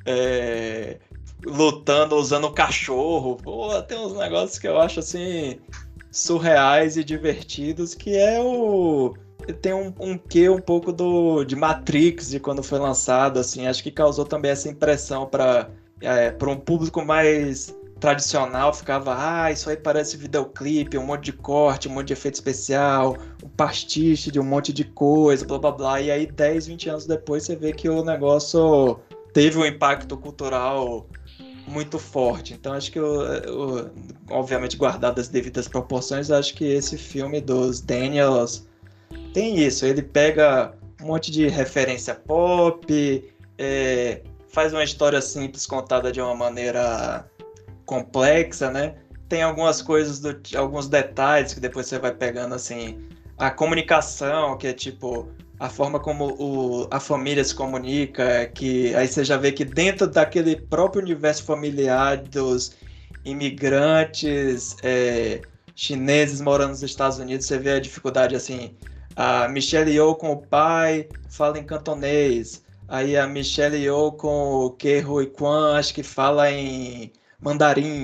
lutando usando o cachorro. Pô, tem uns negócios que eu acho assim surreais e divertidos, que tem um quê um pouco de Matrix, de quando foi lançado, assim, acho que causou também essa impressão para um público mais tradicional, ficava, isso aí parece videoclipe, um monte de corte, um monte de efeito especial, um pastiche de um monte de coisa, blá blá blá, e aí 10, 20 anos depois você vê que o negócio teve um impacto cultural muito forte. Então acho que, obviamente guardado as devidas proporções, acho que esse filme dos Daniels tem isso, ele pega um monte de referência pop, faz uma história simples contada de uma maneira complexa, né? Tem algumas coisas, alguns detalhes que depois você vai pegando, assim, a comunicação, que é tipo a forma como a família se comunica, que aí você já vê que dentro daquele próprio universo familiar dos imigrantes chineses morando nos Estados Unidos, você vê a dificuldade, assim, a Michelle Yeoh com o pai fala em cantonês, aí a Michelle Yeoh com o Ke Huy Quan acho que fala em mandarim,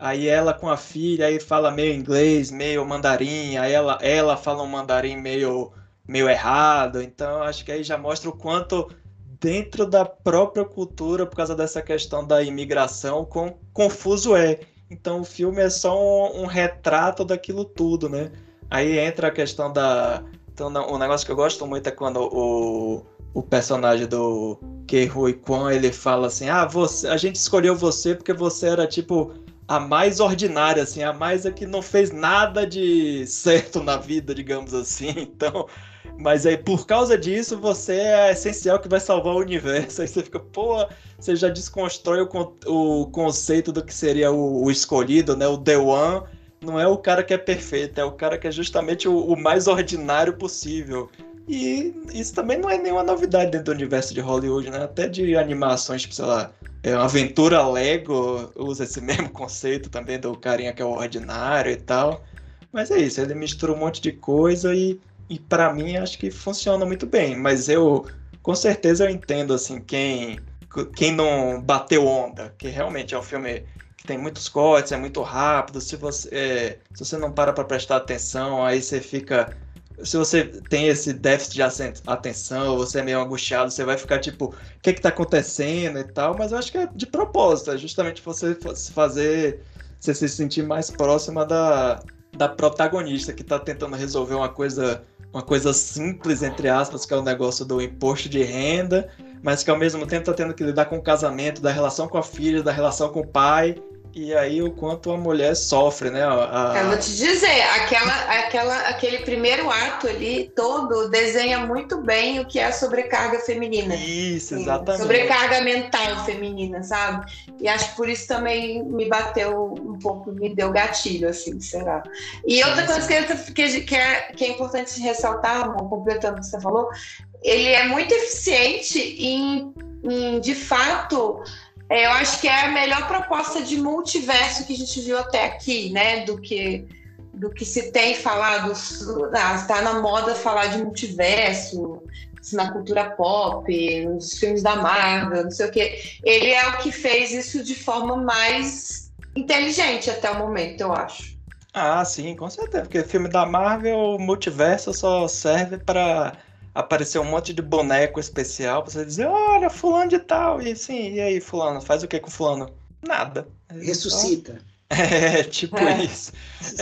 aí ela com a filha, aí fala meio inglês, meio mandarim, aí ela fala um mandarim meio errado, então acho que aí já mostra o quanto dentro da própria cultura, por causa dessa questão da imigração, quão confuso é. Então o filme é só um retrato daquilo tudo, né? Aí entra a questão da... Então, um negócio que eu gosto muito é quando o personagem do Ke Huy Quan, ele fala assim, a gente escolheu você porque você era, tipo, a mais ordinária, assim, a mais que não fez nada de certo na vida, digamos assim, então... Mas aí, por causa disso, você é essencial que vai salvar o universo. Aí você fica, você já desconstrói o conceito do que seria o escolhido, né? O The One não é o cara que é perfeito, é o cara que é justamente o mais ordinário possível. E isso também não é nenhuma novidade dentro do universo de Hollywood, né? Até de animações, tipo, sei lá, Aventura Lego usa esse mesmo conceito também do carinha que é o ordinário e tal. Mas é isso, ele mistura um monte de coisa e para mim acho que funciona muito bem, mas com certeza eu entendo assim quem não bateu onda, que realmente é um filme que tem muitos cortes, é muito rápido, se você não para prestar atenção, aí você fica, se você tem esse déficit de atenção, você é meio angustiado, você vai ficar tipo, o que está acontecendo e tal, mas eu acho que é de propósito, é justamente você se sentir mais próxima da protagonista que está tentando resolver uma coisa simples, entre aspas, que é o negócio do imposto de renda, mas que ao mesmo tempo está tendo que lidar com o casamento, da relação com a filha, da relação com o pai, e aí o quanto a mulher sofre, né? Eu vou te dizer, aquele primeiro ato ali todo desenha muito bem o que é a sobrecarga feminina. Isso, exatamente. Sobrecarga mental feminina, sabe? E acho que por isso também me bateu um pouco, me deu gatilho, assim, será? E outra coisa que é importante ressaltar, amor, completando o que você falou, ele é muito eficiente em de fato... Eu acho que é a melhor proposta de multiverso que a gente viu até aqui, né? Do que se tem falado. Está na moda falar de multiverso, na cultura pop, nos filmes da Marvel, não sei o quê. Ele é o que fez isso de forma mais inteligente até o momento, eu acho. Sim, com certeza. Porque filme da Marvel, o multiverso só serve para aparecer um monte de boneco especial pra você dizer, olha, fulano de tal, e sim, e aí, fulano, faz o que com fulano? Nada. Ressuscita. Tipo isso.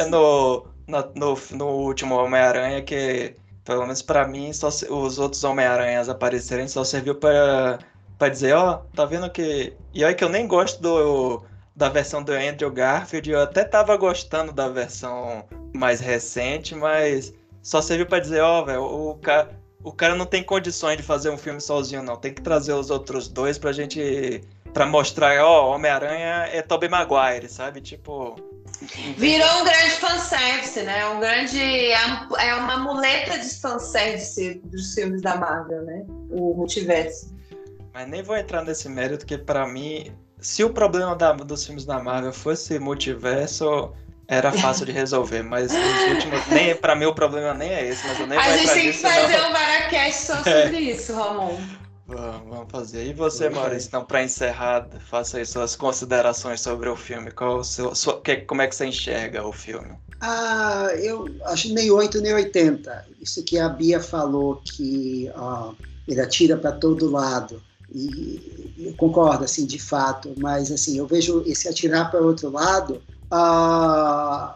No último Homem-Aranha que, pelo menos pra mim, só os outros Homem-Aranhas aparecerem só serviu pra dizer, tá vendo que... E aí que eu nem gosto da versão do Andrew Garfield, eu até tava gostando da versão mais recente, mas só serviu pra dizer, velho, o cara não tem condições de fazer um filme sozinho, não. Tem que trazer os outros dois pra mostrar, Homem-Aranha é Tobey Maguire, sabe? Tipo... Virou um grande fanservice, né? É uma muleta de fanservice dos filmes da Marvel, né? O multiverso. Mas nem vou entrar nesse mérito, porque pra mim, se o problema dos filmes da Marvel fosse multiverso... Era fácil de resolver, mas os últimos... Pra mim o problema nem é esse, mas eu nem vou entrar nisso. A gente tem que fazer um Varacast só sobre isso, Ramon. Vamos fazer. E você, Maurício, então, para encerrar, faça aí suas considerações sobre o filme. Como é que você enxerga o filme? Eu acho nem 8 nem 80. Isso que a Bia falou, que ele atira para todo lado. E eu concordo, assim, de fato, mas assim, eu vejo esse atirar para outro lado... a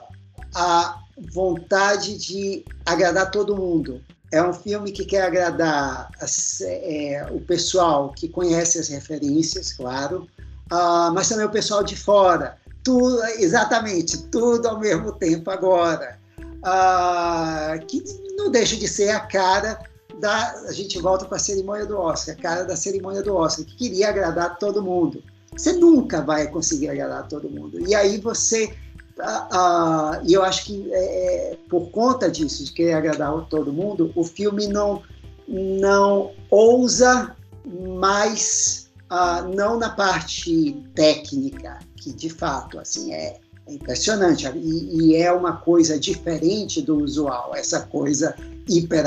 vontade de agradar todo mundo. É um filme que quer agradar o pessoal que conhece as referências, claro, mas também o pessoal de fora. Tudo ao mesmo tempo agora. Que não deixa de ser a cara a gente volta para a cerimônia do Oscar, a cara da cerimônia do Oscar, que queria agradar todo mundo. Você nunca vai conseguir agradar todo mundo. E aí você... e eu acho que por conta disso, de querer agradar todo mundo, o filme não ousa mais, não na parte técnica, que de fato assim, é impressionante. E é uma coisa diferente do usual, essa coisa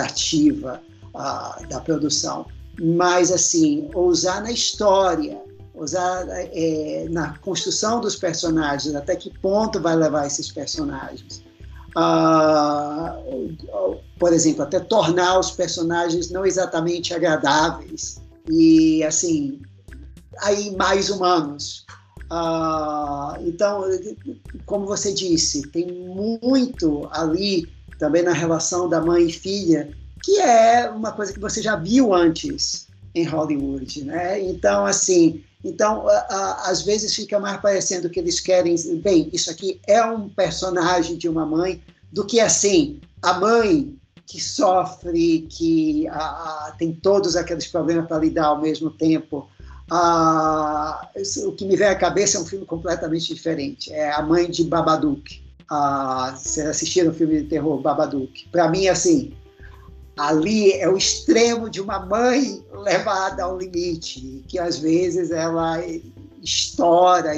hiperativa da produção. Mas assim, ousar na história, na construção dos personagens, até que ponto vai levar esses personagens. Por exemplo, até tornar os personagens não exatamente agradáveis e, assim, aí mais humanos. Então, como você disse, tem muito ali também na relação da mãe e filha, que é uma coisa que você já viu antes em Hollywood, né? Então, assim, às vezes fica mais parecendo que eles querem, bem, isso aqui é um personagem de uma mãe, do que, assim, a mãe que sofre, que tem todos aqueles problemas para lidar ao mesmo tempo. O que me vem à cabeça é um filme completamente diferente. É A Mãe de Babadook. Vocês assistiram o filme de terror Babadook? Para mim, assim, ali é o extremo de uma mãe levada ao limite, que às vezes ela estoura,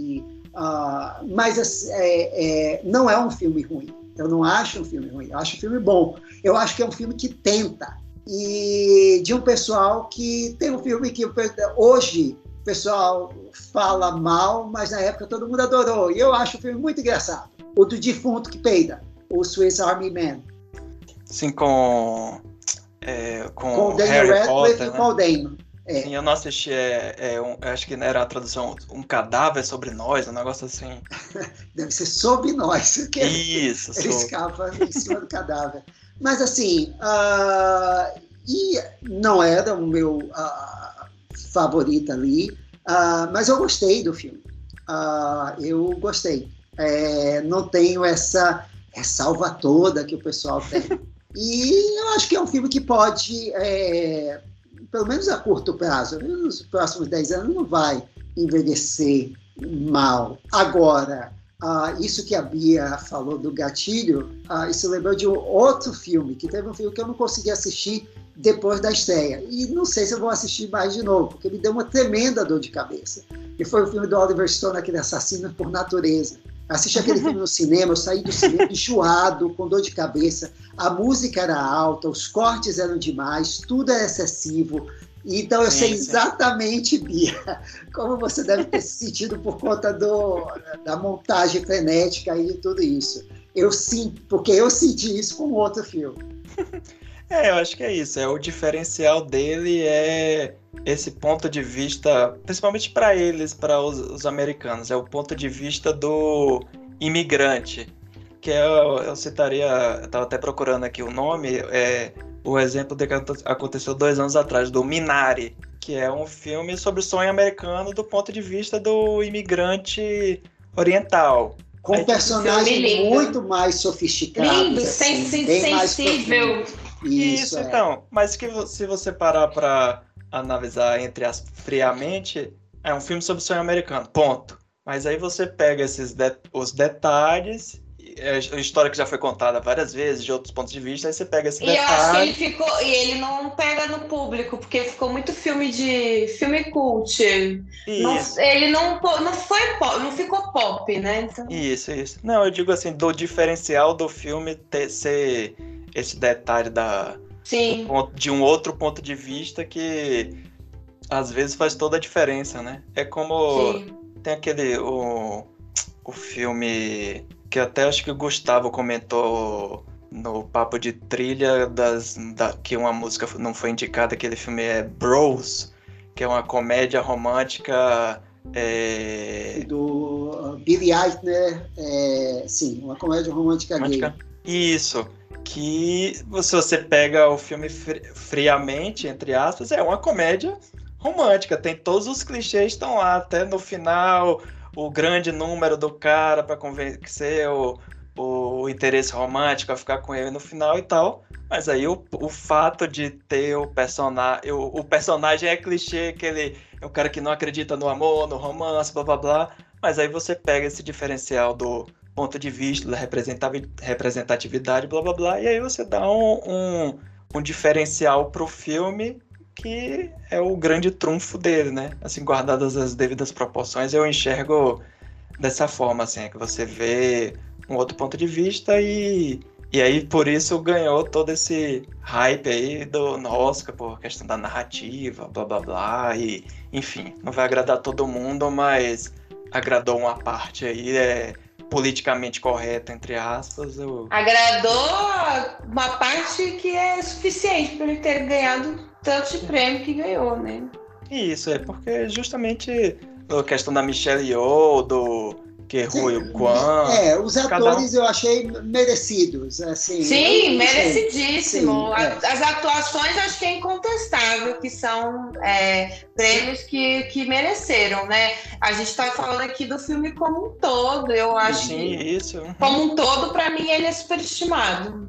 mas não é um filme ruim. Eu não acho um filme ruim, eu acho um filme bom. Eu acho que é um filme que tenta. E de um pessoal que tem um filme que hoje o pessoal fala mal, mas na época todo mundo adorou. E eu acho o filme muito engraçado. O do defunto que peida, o Swiss Army Man. Sim, com o Daniel Radcliffe e o Paul Dano. Sim, eu não assisti, acho que era a tradução Um Cadáver Sobre Nós, um negócio assim. Deve ser Sobre Nós. Isso. Ele escapa em cima do cadáver. Mas, assim, e não era o meu favorito ali, mas eu gostei do filme. Eu gostei. Não tenho essa ressalva toda que o pessoal tem. E eu acho que é um filme que pode, pelo menos a curto prazo, nos próximos 10 anos, não vai envelhecer mal. Agora, isso que a Bia falou do gatilho, isso lembrou de um outro filme, que teve um filme que eu não consegui assistir depois da estreia. E não sei se eu vou assistir mais de novo, porque me deu uma tremenda dor de cabeça. E foi o filme do Oliver Stone, aquele Assassino por Natureza. Assisti aquele filme no cinema, eu saí do cinema enjoado, com dor de cabeça. A música era alta, os cortes eram demais, tudo era excessivo. Então eu sei exatamente, Bia, como você deve ter se sentido por conta da montagem frenética e tudo isso. Porque eu senti isso com outro filme. Eu acho que é isso. O diferencial dele é esse ponto de vista, principalmente para eles, para os americanos, é o ponto de vista do imigrante, que eu citaria, eu estava até procurando aqui o nome, o exemplo de que aconteceu 2 anos atrás, do Minari, que é um filme sobre o sonho americano do ponto de vista do imigrante oriental. Com personagem muito mais sofisticado. Lindo, assim, sensível. Isso, então. Mas se você parar para analisar friamente, é um filme sobre o sonho americano, ponto. Mas aí você pega os detalhes, a história que já foi contada várias vezes, de outros pontos de vista, aí você pega esse detalhe... E eu acho que ele não pega no público, porque ficou muito filme cult. Ele não ficou pop, né? Então... Isso. Não, eu digo assim, do diferencial do filme ser esse detalhe de um outro ponto de vista que às vezes faz toda a diferença, né? É como tem aquele o filme que até acho que o Gustavo comentou no papo de trilha que uma música não foi indicada, aquele filme é Bros, que é uma comédia romântica do Billy Eichner, sim, uma comédia romântica gay. Isso. Que se você pega o filme friamente, entre aspas, é uma comédia romântica. Tem todos os clichês estão lá, até no final, o grande número do cara para convencer o interesse romântico a ficar com ele no final e tal. Mas aí o fato de ter o personagem é clichê, que ele é o cara que não acredita no amor, no romance, blá blá blá. Mas aí você pega esse diferencial do ponto de vista da representatividade, blá blá blá, e aí você dá um diferencial pro filme que é o grande trunfo dele, né? Assim, guardadas as devidas proporções, eu enxergo dessa forma, assim, que você vê um outro ponto de vista e E aí, por isso, ganhou todo esse hype aí no Oscar, por questão da narrativa, blá blá blá, e enfim, não vai agradar todo mundo, mas agradou uma parte aí, politicamente correta, entre aspas. Agradou uma parte que é suficiente para ele ter ganhado tanto de prêmio que ganhou, né? Isso, porque justamente a questão da Michelle Yeoh, do Que-Hu e o Kwan... Os atores eu achei merecidos, assim. Sim, merecidíssimo. Sim, As atuações acho que é incontestável, que são prêmios que mereceram, né? A gente está falando aqui do filme como um todo, eu acho. Sim, isso. Como um todo, para mim, ele é superestimado.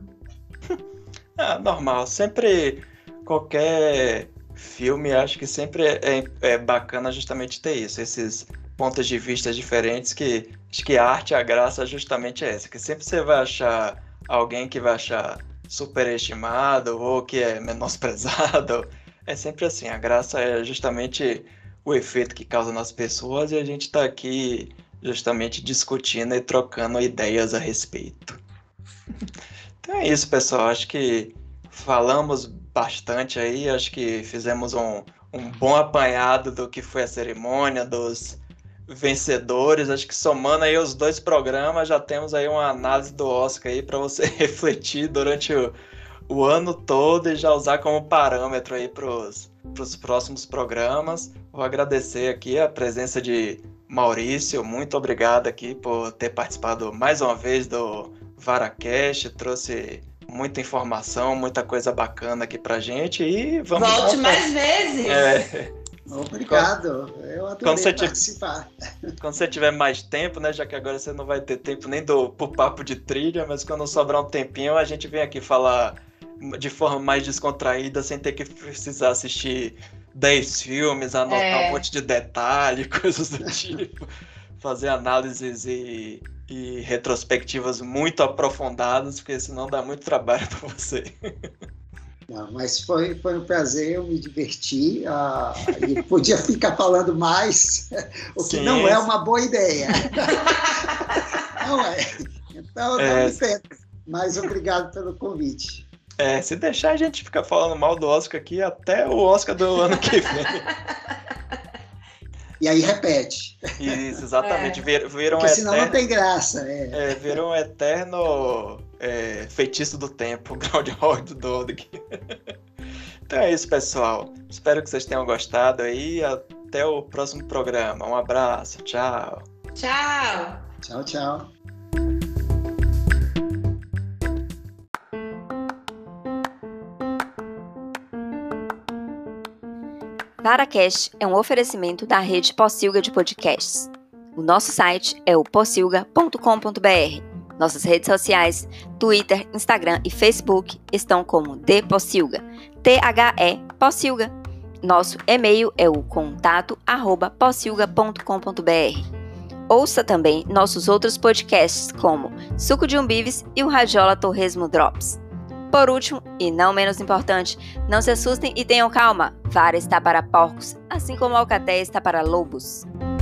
Normal, sempre qualquer filme, acho que sempre é bacana justamente ter isso, esses pontos de vista diferentes, que acho que a arte, a graça é justamente essa, que sempre você vai achar alguém que vai achar superestimado ou que é menosprezado, é sempre assim, a graça é justamente o efeito que causa nas pessoas e a gente está aqui justamente discutindo e trocando ideias a respeito. Então é isso, pessoal, acho que falamos bastante aí, acho que fizemos um bom apanhado do que foi a cerimônia, dos vencedores, acho que somando aí os 2 programas, já temos aí uma análise do Oscar aí para você refletir durante o ano todo e já usar como parâmetro aí para os próximos programas. Vou agradecer aqui a presença de Maurício, muito obrigado aqui por ter participado mais uma vez do VaraCast, trouxe muita informação, muita coisa bacana aqui pra gente e vamos... Volte mais vezes! Obrigado, eu adorei participar. Quando você tiver mais tempo, né, já que agora você não vai ter tempo nem pro papo de trilha, mas quando sobrar um tempinho, a gente vem aqui falar de forma mais descontraída, sem ter que precisar assistir 10 filmes, anotar um monte de detalhe, coisas do tipo, fazer análises e retrospectivas muito aprofundadas, porque senão dá muito trabalho para você. Não, mas foi um prazer, eu me diverti e podia ficar falando mais, o que não é uma boa ideia. Não é. Então, não me tempo. Mas obrigado pelo convite. Se deixar, a gente fica falando mal do Oscar aqui até o Oscar do ano que vem. E aí repete. Isso, exatamente. Viram porque senão não tem graça. Viram um eterno feitiço do tempo, o Groundhog Day. Então é isso, pessoal. Espero que vocês tenham gostado aí. Até o próximo programa. Um abraço. Tchau. Tchau. Tchau, tchau. VaraCast é um oferecimento da rede Pocilga de podcasts. O nosso site é o pocilga.com.br. Nossas redes sociais, Twitter, Instagram e Facebook estão como The Pocilga, THE Pocilga. Nosso e-mail é o contato@pocilga.com.br. Ouça também nossos outros podcasts como Suco de Umbives e o Radiola Torresmo Drops. Por último, e não menos importante, não se assustem e tenham calma. Vara está para porcos, assim como a alcatéia está para lobos.